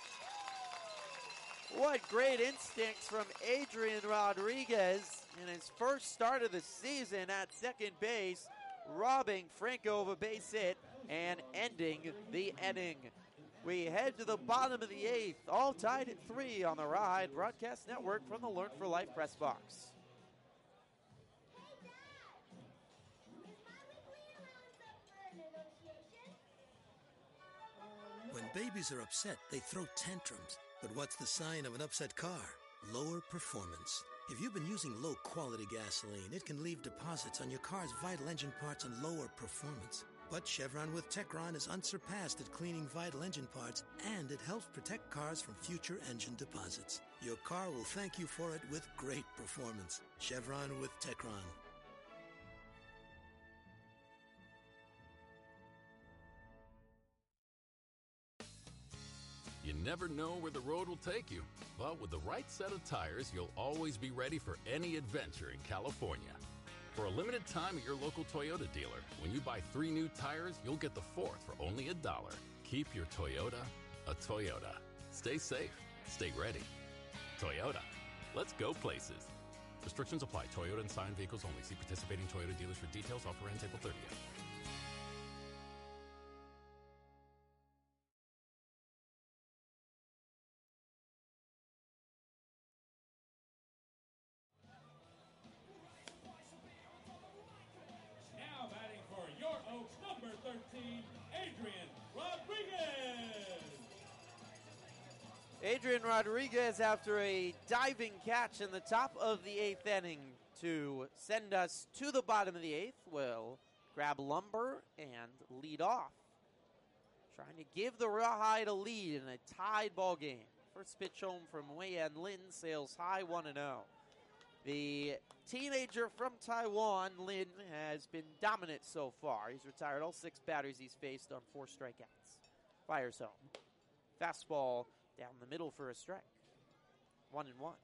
What great instincts from Adrian Rodriguez in his first start of the season at second base, robbing Franco of a base hit and ending the inning. We head to the bottom of the 8th, all tied at 3 on the Rawhide Broadcast Network from the Learn for Life press box. When babies are upset, they throw tantrums. But what's the sign of an upset car? lower performance. If you've been using low-quality gasoline, it can leave deposits on your car's vital engine parts and lower performance. But Chevron with Techron is unsurpassed at cleaning vital engine parts, and it helps protect cars from future engine deposits. Your car will thank you for it with great performance. Chevron with Techron. You never know where the road will take you, but with the right set of tires, you'll always be ready for any adventure in California. For a limited time at your local Toyota dealer, when you buy 3 new tires, you'll get the 4th for only $1. Keep your Toyota a Toyota. Stay safe. Stay ready. Toyota. Let's go places. Restrictions apply. Toyota and signed vehicles only. See participating Toyota dealers for details. Offer ends April 30th. Now batting for your Oaks, number 13, Adrian Rodriguez. Adrian Rodriguez, after a diving catch in the top of the 8th inning to send us to the bottom of the 8th, will grab lumber and lead off. Trying to give the Rawhide a lead in a tied ball game. First pitch home from Wei-An Lin sails high 1-0. The teenager from Taiwan, Lin, has been dominant so far. He's retired all 6 batters he's faced on 4 strikeouts. Fires home. Fastball down the middle for a strike. 1-1.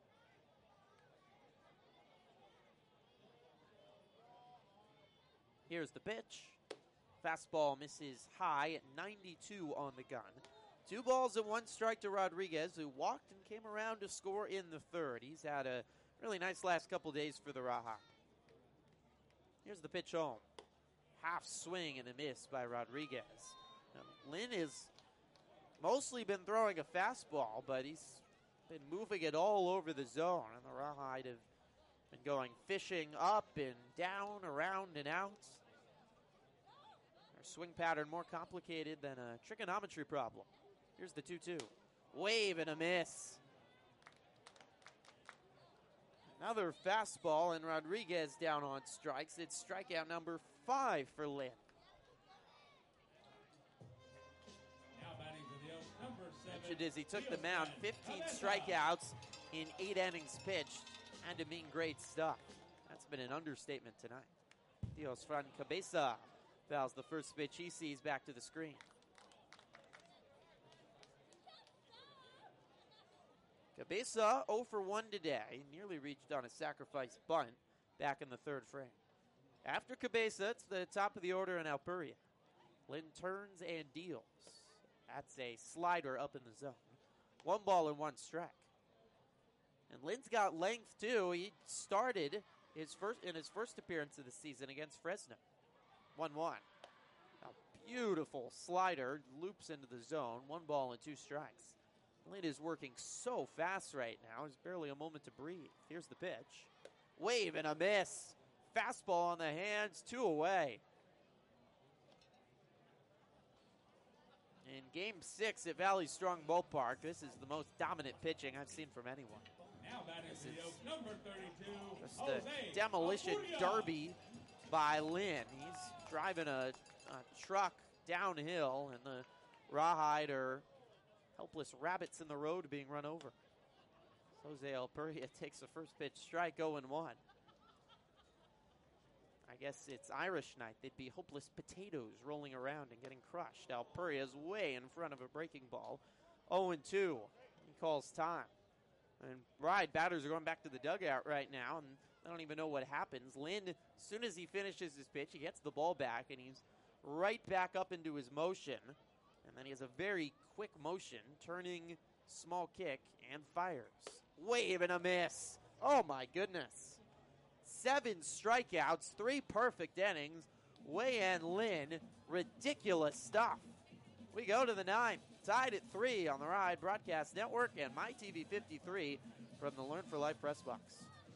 Here's the pitch. Fastball misses high at 92 on the gun. 2 balls and 1 strike to Rodriguez, who walked and came around to score in the 3rd. He's had a really nice last couple days for the Rawhide. Here's the pitch home. Half swing and a miss by Rodriguez. Now, Lin has mostly been throwing a fastball, but he's been moving it all over the zone. And the Rawhide have been going fishing up and down, around and out. Their swing pattern more complicated than a trigonometry problem. Here's the 2-2. Wave and a miss. Another fastball, and Rodriguez down on strikes. It's strikeout number 5 for Lin. Now batting for the Oaks, number 7. Mentioned as he took the mound, 15 strikeouts in 8 innings pitched. Had to mean great stuff. That's been an understatement tonight. Diosfran Cabeza fouls the first pitch he sees back to the screen. Cabeza 0 for 1 today. Nearly reached on a sacrifice bunt back in the 3rd frame. After Cabeza, it's the top of the order in Alpuria. Lin turns and deals. That's a slider up in the zone. 1 ball and 1 strike. And Lin's got length too. He started his first appearance of the season against Fresno. 1-1. A beautiful slider loops into the zone. 1 ball and 2 strikes. Lin is working so fast right now. There's barely a moment to breathe. Here's the pitch. Wave and a miss. Fastball on the hands, 2 away. In Game 6 at Valley Strong Ballpark, this is the most dominant pitching I've seen from anyone. Now batting for the Oaks, number 32, Just Jose a demolition Acuña. derby by Lin. He's driving a truck downhill, and the Rawhide are helpless rabbits in the road being run over. Jose Alpuria takes the first pitch strike, 0-1. I guess it's Irish night. They'd be hopeless potatoes rolling around and getting crushed. Alpuria's way in front of a breaking ball. 0-2. He calls time. And batters are going back to the dugout right now, and I don't even know what happens. Lin, as soon as he finishes his pitch, he gets the ball back, and he's right back up into his motion. And then he has a very quick motion, turning small kick, and fires. Wave and a miss. Oh, my goodness. 7 strikeouts, 3 perfect innings. Wei-An Lin, ridiculous stuff. We go to the 9th, tied at 3 on the Ride Broadcast Network and MyTV 53 from the Learn for Life press box.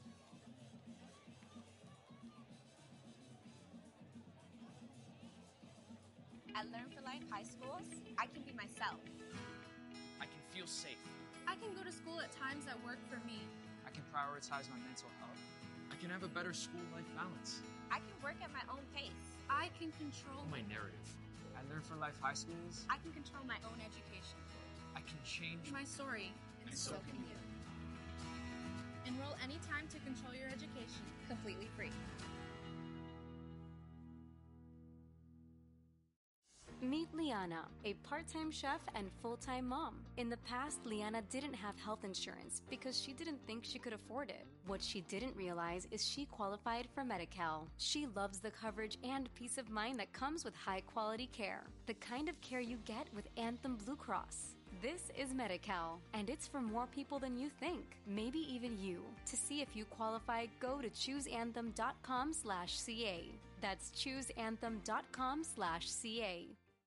At Learn for Life High Schools, I can be myself. I can feel safe. I can go to school at times that work for me. prioritize my mental health. I can have a better school life balance. I can work at my own pace. I can control My narrative. At Learn for Life High Schools, I can control my own education. I can change My story, and so can you. Enroll anytime to control your education, completely free. Meet Liana, a part-time chef and full-time mom. In the past, Liana didn't have health insurance because she didn't think she could afford it. What she didn't realize is she qualified for Medi-Cal. She loves the coverage and peace of mind that comes with high-quality care, the kind of care you get with Anthem Blue Cross. This is Medi-Cal, and it's for more people than you think, maybe even you. To see if you qualify, go to chooseanthem.com/ca. That's chooseanthem.com/ca.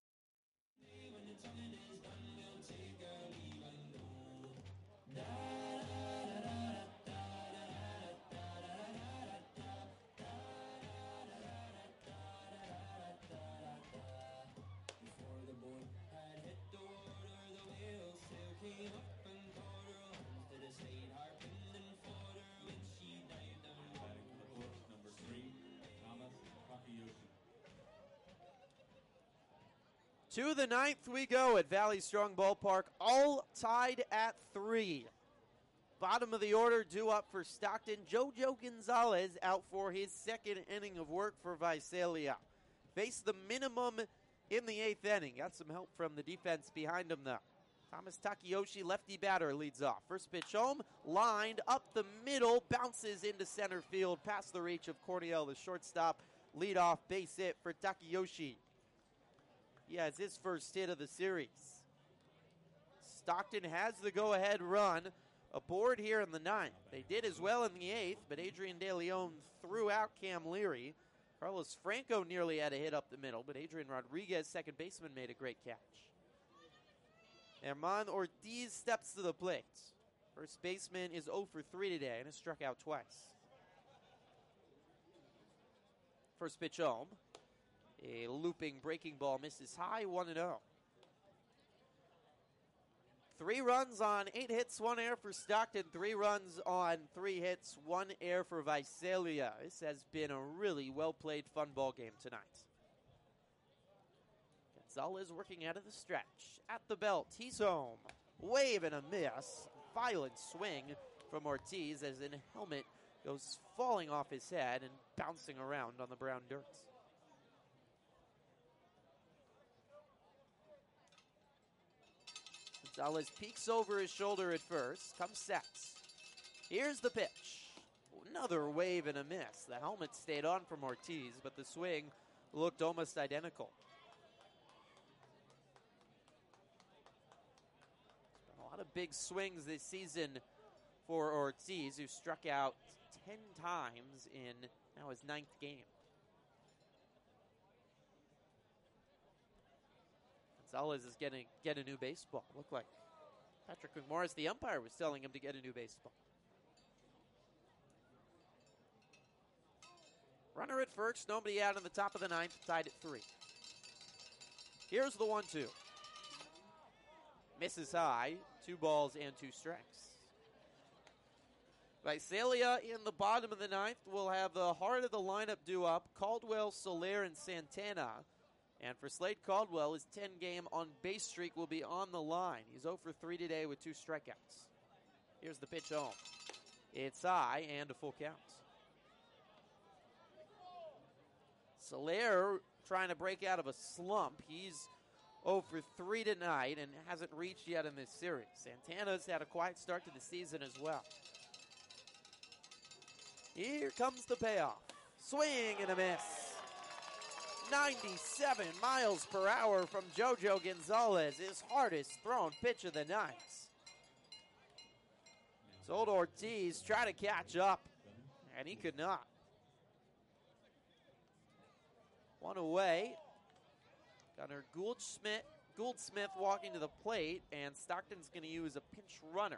To the ninth we go at Valley Strong Ballpark, all tied at 3. Bottom of the order due up for Stockton. Jojo Gonzalez out for his second inning of work for Visalia. Faced the minimum in the 8th inning. Got some help from the defense behind him, though. Thomas Takeyoshi, lefty batter, leads off. First pitch home, lined up the middle, bounces into center field, past the reach of Cornell, the shortstop. Leadoff base hit for Takeyoshi. He has his first hit of the series. Stockton has the go-ahead run aboard here in the 9th. They did as well in the 8th, but Adrian De Leon threw out Cam Leary. Carlos Franco nearly had a hit up the middle, but Adrian Rodriguez, second baseman, made a great catch. Herman Ortiz steps to the plate. First baseman is 0 for 3 today and has struck out twice. First pitch home. A looping breaking ball misses high, 1-0. 3 runs on 8 hits, 1 error for Stockton. 3 runs on 3 hits, 1 error for Visalia. This has been a really well-played fun ball game tonight. Gonzalez working out of the stretch. At the belt, he's home. Wave and a miss. Violent swing from Ortiz as a helmet goes falling off his head and bouncing around on the brown dirt. Gonzalez peeks over his shoulder at first, comes sets. Here's the pitch. Another wave and a miss. The helmet stayed on from Ortiz, but the swing looked almost identical. A lot of big swings this season for Ortiz, who struck out 10 times in now his 9th game. Gonzalez is going to get a new baseball. Looked like Patrick McMorris, the umpire, was telling him to get a new baseball. Runner at first, nobody out in the top of the 9th, tied at 3. Here's the 1-2. Misses high, 2 balls and 2 strikes. Visalia in the bottom of the 9th will have the heart of the lineup due up, Caldwell, Soler, and Santana. And for Slade Caldwell, his 10-game on-base streak will be on the line. He's 0 for 3 today with 2 strikeouts. Here's the pitch home. It's high and a full count. Soler trying to break out of a slump. He's 0 for 3 tonight and hasn't reached yet in this series. Santana's had a quiet start to the season as well. Here comes the payoff. Swing and a miss. 97 miles per hour from Jojo Gonzalez, his hardest thrown pitch of the night. Old Ortiz try to catch up, and he could not. 1 away. Gunnar Gouldsmith walking to the plate, and Stockton's going to use a pinch runner.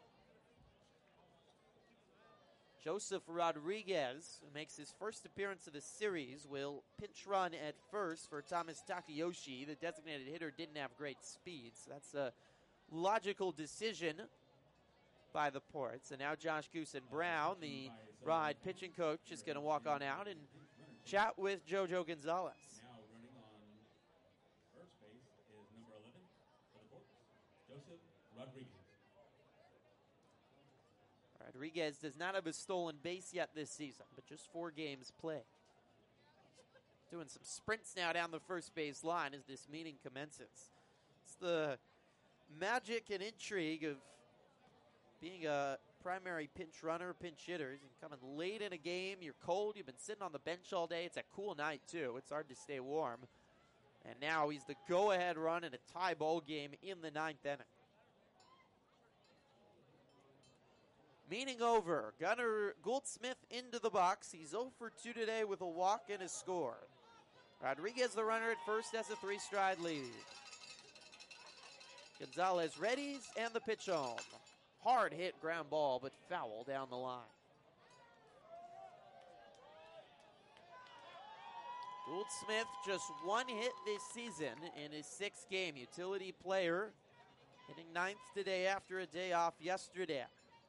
Joseph Rodriguez, who makes his first appearance of the series, will pinch run at first for Thomas Takeyoshi. The designated hitter didn't have great speed, so that's a logical decision by the Ports. And now Josh Goosen Brown, the Rawhide pitching coach, is going to walk on out and chat with JoJo Gonzalez. Now running on first base is number 11 for the Ports, Joseph Rodriguez. Rodriguez does not have a stolen base yet this season, but just 4 games played. Doing some sprints now down the first base line as this meeting commences. It's the magic and intrigue of being a primary pinch runner, pinch hitter. And coming late in a game, you're cold, you've been sitting on the bench all day. It's a cool night, too. It's hard to stay warm. And now he's the go-ahead run in a tie ball game in the 9th inning. Meaning over. Gunnar Goldsmith into the box. He's 0 for 2 today with a walk and a score. Rodriguez, the runner at first, has a 3-stride lead. Gonzalez readies and the pitch home. Hard hit ground ball, but foul down the line. Goldsmith just 1 hit this season in his 6th game. Utility player, hitting 9th today after a day off yesterday.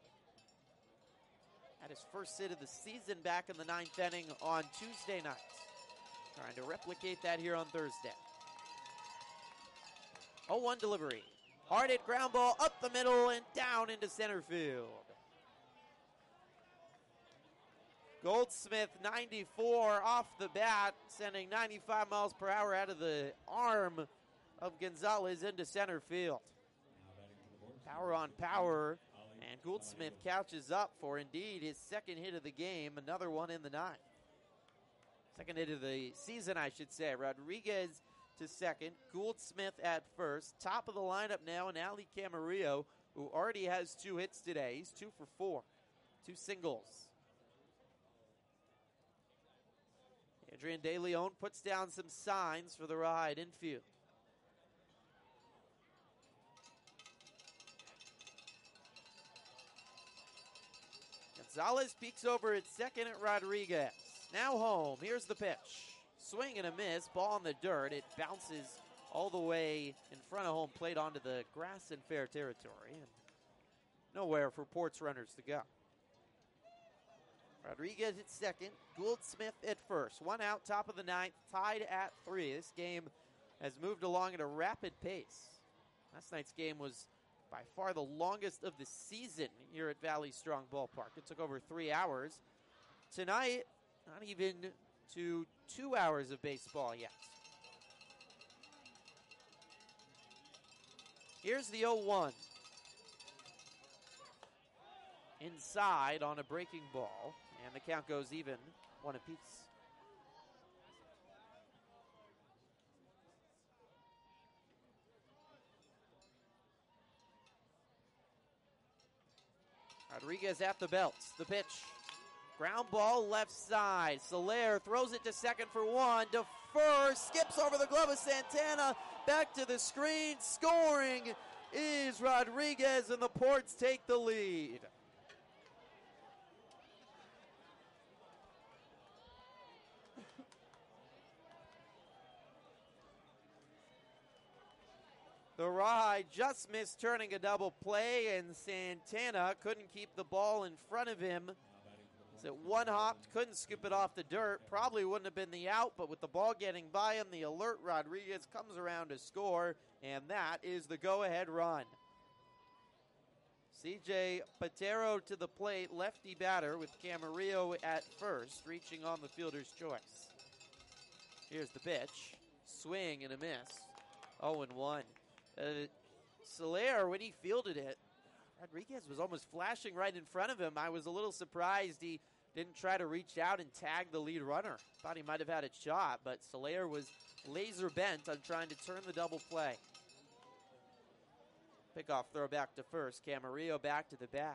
Had his first hit of the season back in the 9th inning on Tuesday night. Trying to replicate that here on Thursday. 0-1 delivery. Hard hit ground ball up the middle and down into center field. Goldsmith 94 off the bat, sending 95 miles per hour out of the arm of Gonzalez into center field. Power on power, and Goldsmith catches up for indeed his 2nd hit of the game, another one in the 9th. 2nd hit of the season, I should say. Rodriguez to 2nd, Goldsmith at 1st. Top of the lineup now, and Ali Camarillo, who already has 2 hits today. He's 2 for 4, 2 singles. Adrian De Leon puts down some signs for the Rawhide infield. Gonzalez peeks over at 2nd at Rodriguez. Now home. Here's the pitch. Swing and a miss. Ball in the dirt. It bounces all the way in front of home plate onto the grass in fair territory. And nowhere for Ports runners to go. Rodriguez at 2nd. Goldsmith at 1st. 1 out, top of the 9th. Tied at 3. This game has moved along at a rapid pace. Last night's game was by far the longest of the season here at Valley Strong Ballpark. It took over 3 hours. Tonight, not even to 2 hours of baseball yet. Here's the 0-1. Inside on a breaking ball, and the count goes even, 1 apiece. Rodriguez at the belts. The pitch. Ground ball left side. Soler throws it to 2nd for 1. Defer. Skips over the glove of Santana. Back to the screen. Scoring is Rodriguez, and the Ports take the lead. The Rawhide just missed turning a double play, and Santana couldn't keep the ball in front of him. As it one-hopped, couldn't scoop it off the dirt. Probably wouldn't have been the out, but with the ball getting by him, the alert Rodriguez comes around to score, and that is the go-ahead run. C.J. Patero to the plate, lefty batter with Camarillo at 1st, reaching on the fielder's choice. Here's the pitch. Swing and a miss. 0-1. Soler, when he fielded it, Rodriguez was almost flashing right in front of him. I was a little surprised he didn't try to reach out and tag the lead runner. Thought he might have had a shot, but Soler was laser bent on trying to turn the double play. Pickoff throw back to 1st. Camarillo back to the back.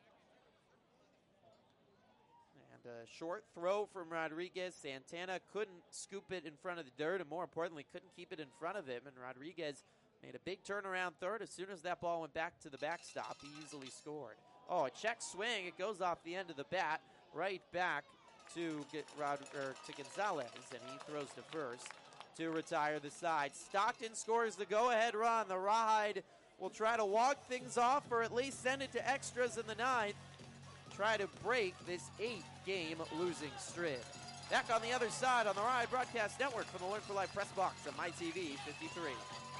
And a short throw from Rodriguez. Santana couldn't scoop it in front of the dirt, and more importantly, couldn't keep it in front of him. And Rodriguez made a big turnaround third. As soon as that ball went back to the backstop, he easily scored. Oh, a check swing. It goes off the end of the bat, right back to Gonzalez, and he throws to 1st to retire the side. Stockton scores the go-ahead run. The Rawhide will try to walk things off or at least send it to extras in the ninth. Try to break this 8-game losing streak. Back on the other side on the Rawhide Broadcast Network from the Learn for Life press box at MyTV 53.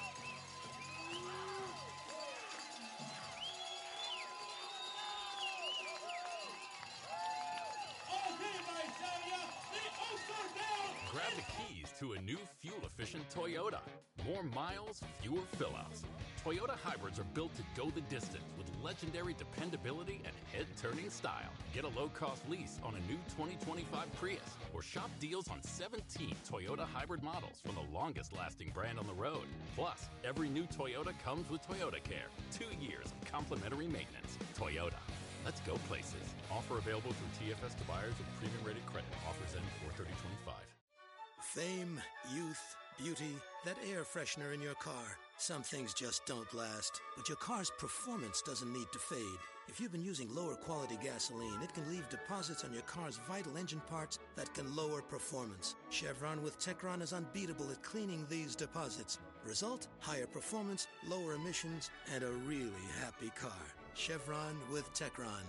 Grab the keys to a new fuel-efficient Toyota. More miles, fewer fill-outs. Toyota hybrids are built to go the distance with legendary dependability and head-turning style. Get a low-cost lease on a new 2025 Prius or shop deals on 17 Toyota hybrid models from the longest-lasting brand on the road. Plus, every new Toyota comes with Toyota Care. 2 years of complimentary maintenance. Toyota. Let's go places. Offer available through TFS to buyers with premium-rated credit. Offers end 4/30/25. Fame, youth, beauty, that air freshener in your car. Some things just don't last, but your car's performance doesn't need to fade. If you've been using lower quality gasoline, it can leave deposits on your car's vital engine parts that can lower performance. Chevron with Techron is unbeatable at cleaning these deposits. Result, higher performance, lower emissions, and a really happy car. Chevron with Techron.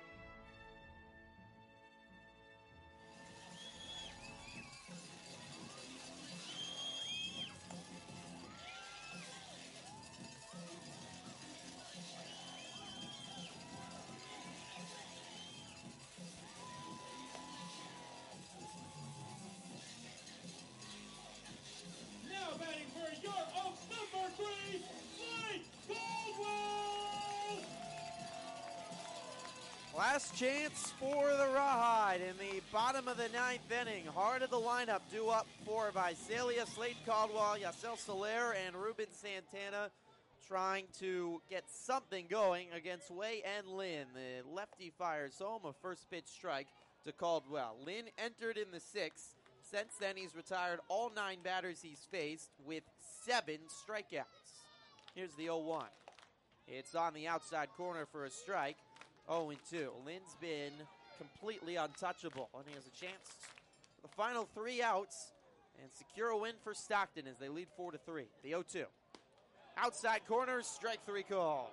Last chance for the Rawhide in the bottom of the ninth inning. Heart of the lineup due up for Visalia, Slade Caldwell, Yacel Soler, and Ruben Santana trying to get something going against Wei and Lin. The lefty fires home, a first pitch strike to Caldwell. Lin entered in the sixth. Since then, he's retired all 9 batters he's faced with 7 strikeouts. Here's the 0-1. It's on the outside corner for a strike. 0-2. Lin's been completely untouchable, and he has a chance for the final 3 outs and secure a win for Stockton as they lead 4-3. The 0-2. Outside corner, strike 3 call.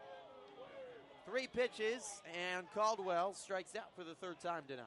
3 pitches, and Caldwell strikes out for the 3rd time tonight.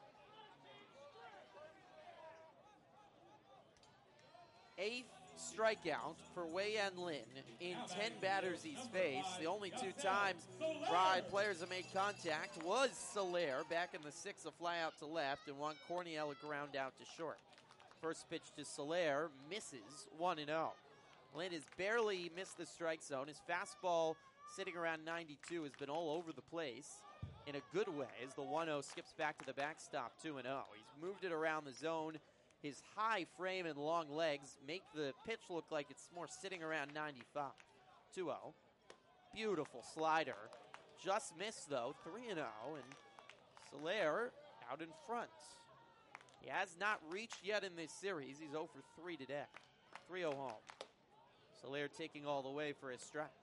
Eighth strikeout for Wei Yan Lin in 10 batters he's faced. The only 2 times Rawhide players have made contact was Soler back in the 6th, a fly out to left, and one Corniel a ground out to short. First pitch to Soler misses 1-0. Lin has barely missed the strike zone. His fastball sitting around 92 has been all over the place in a good way as the 1-0 skips back to the backstop 2-0. He's moved it around the zone. His high frame and long legs make the pitch look like it's more sitting around 95. 2-0. Beautiful slider. Just missed, though. 3-0. And Soler out in front. He has not reached yet in this series. He's 0 for 3 today. 3-0 home. Soler taking all the way for his strike.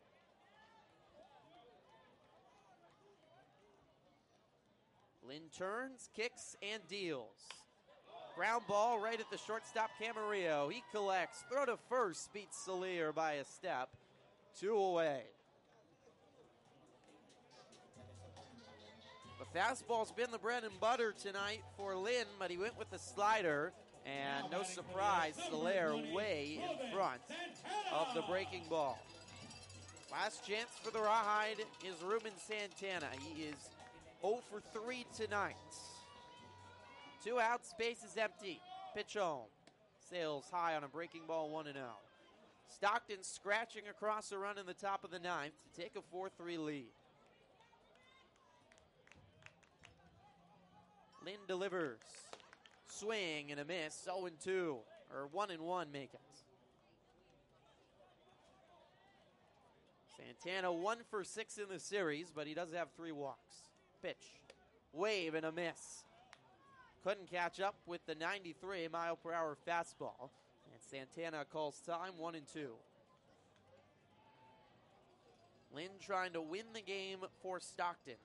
Lin turns, kicks, and deals. Ground ball right at the shortstop, Camarillo. He collects. Throw to first. Beats Soler by a step. 2 away. The fastball's been the bread and butter tonight for Lin, but he went with the slider. And no surprise, Soler way in front of the breaking ball. Last chance for the Rawhide is Ruben Santana. He is 0 for 3 tonight. 2 outs, space is empty. Pitch home. Sails high on a breaking ball, 1-0. Stockton scratching across a run in the top of the 9th to take a 4-3 lead. Lin delivers. Swing and a miss, 0-2, or 1-1 make it. Santana 1 for 6 in the series, but he does have 3 walks. Pitch, wave and a miss. Couldn't catch up with the 93-mile-per-hour fastball, and Santana calls time 1-2. Lin trying to win the game for Stockton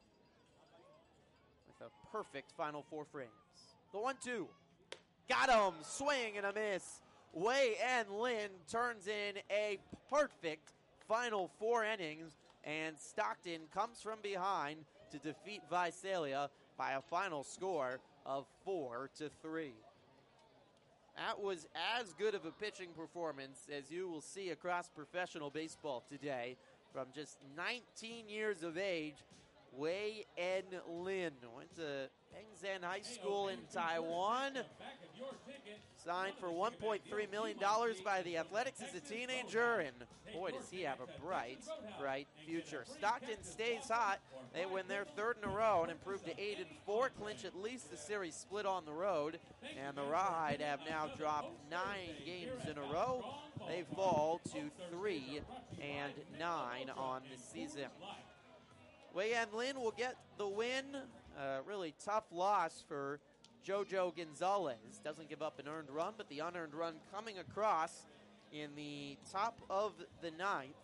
with a perfect final 4 frames. The 1-2. Got him. Swing and a miss. Wei and Lin turns in a perfect final 4 innings, and Stockton comes from behind to defeat Visalia by a final score of 4-3. That was as good of a pitching performance as you will see across professional baseball today from just 19 years of age. Wei En Lin went to Pengzhen High School in Taiwan. Signed for $1.3 million by the Athletics as a teenager, and boy, does he have a bright, bright future. Stockton stays hot. They win their 3rd in a row and improve to 8-4, clinch at least the series split on the road, and the Rawhide have now dropped 9 games in a row. They fall to 3-9 on the season. Wei En Lin will get the win. Really tough loss for Jojo Gonzalez. Doesn't give up an earned run, but the unearned run coming across in the top of the 9th.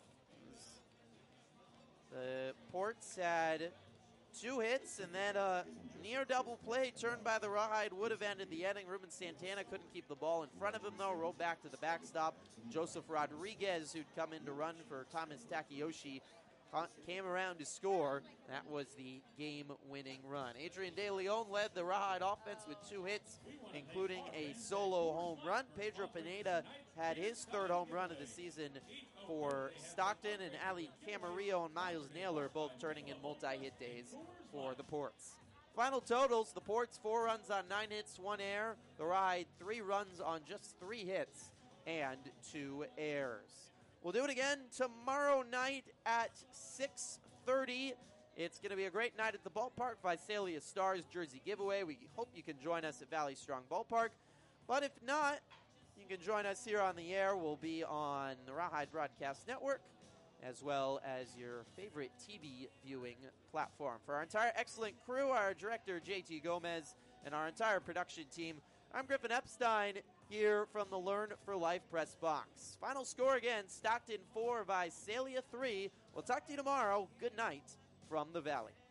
The Ports had 2 hits, and then a near double play turned by the Rawhide would have ended the inning. Ruben Santana couldn't keep the ball in front of him, though. Rolled back to the backstop. Joseph Rodriguez, who'd come in to run for Thomas Takayoshi, came around to score. That was the game-winning run. Adrian De Leon led the Rawhide offense with 2 hits, including a solo home run. Pedro Pineda had his 3rd home run of the season for Stockton, and Ali Camarillo and Miles Naylor both turning in multi-hit days for the Ports. Final totals, the Ports 4 runs on 9 hits, 1 error. The Rawhide 3 runs on just 3 hits and 2 errors. We'll do it again tomorrow night at 6:30. It's going to be a great night at the ballpark. Visalia Stars jersey giveaway. We hope you can join us at Valley Strong Ballpark. But if not, you can join us here on the air. We'll be on the Rawhide Broadcast Network, as well as your favorite TV viewing platform. For our entire excellent crew, our director, JT Gomez, and our entire production team, I'm Griffin Epstein here from the Learn for Life press box. Final score again, Stockton 4, Visalia 3. We'll talk to you tomorrow. Good night from the Valley.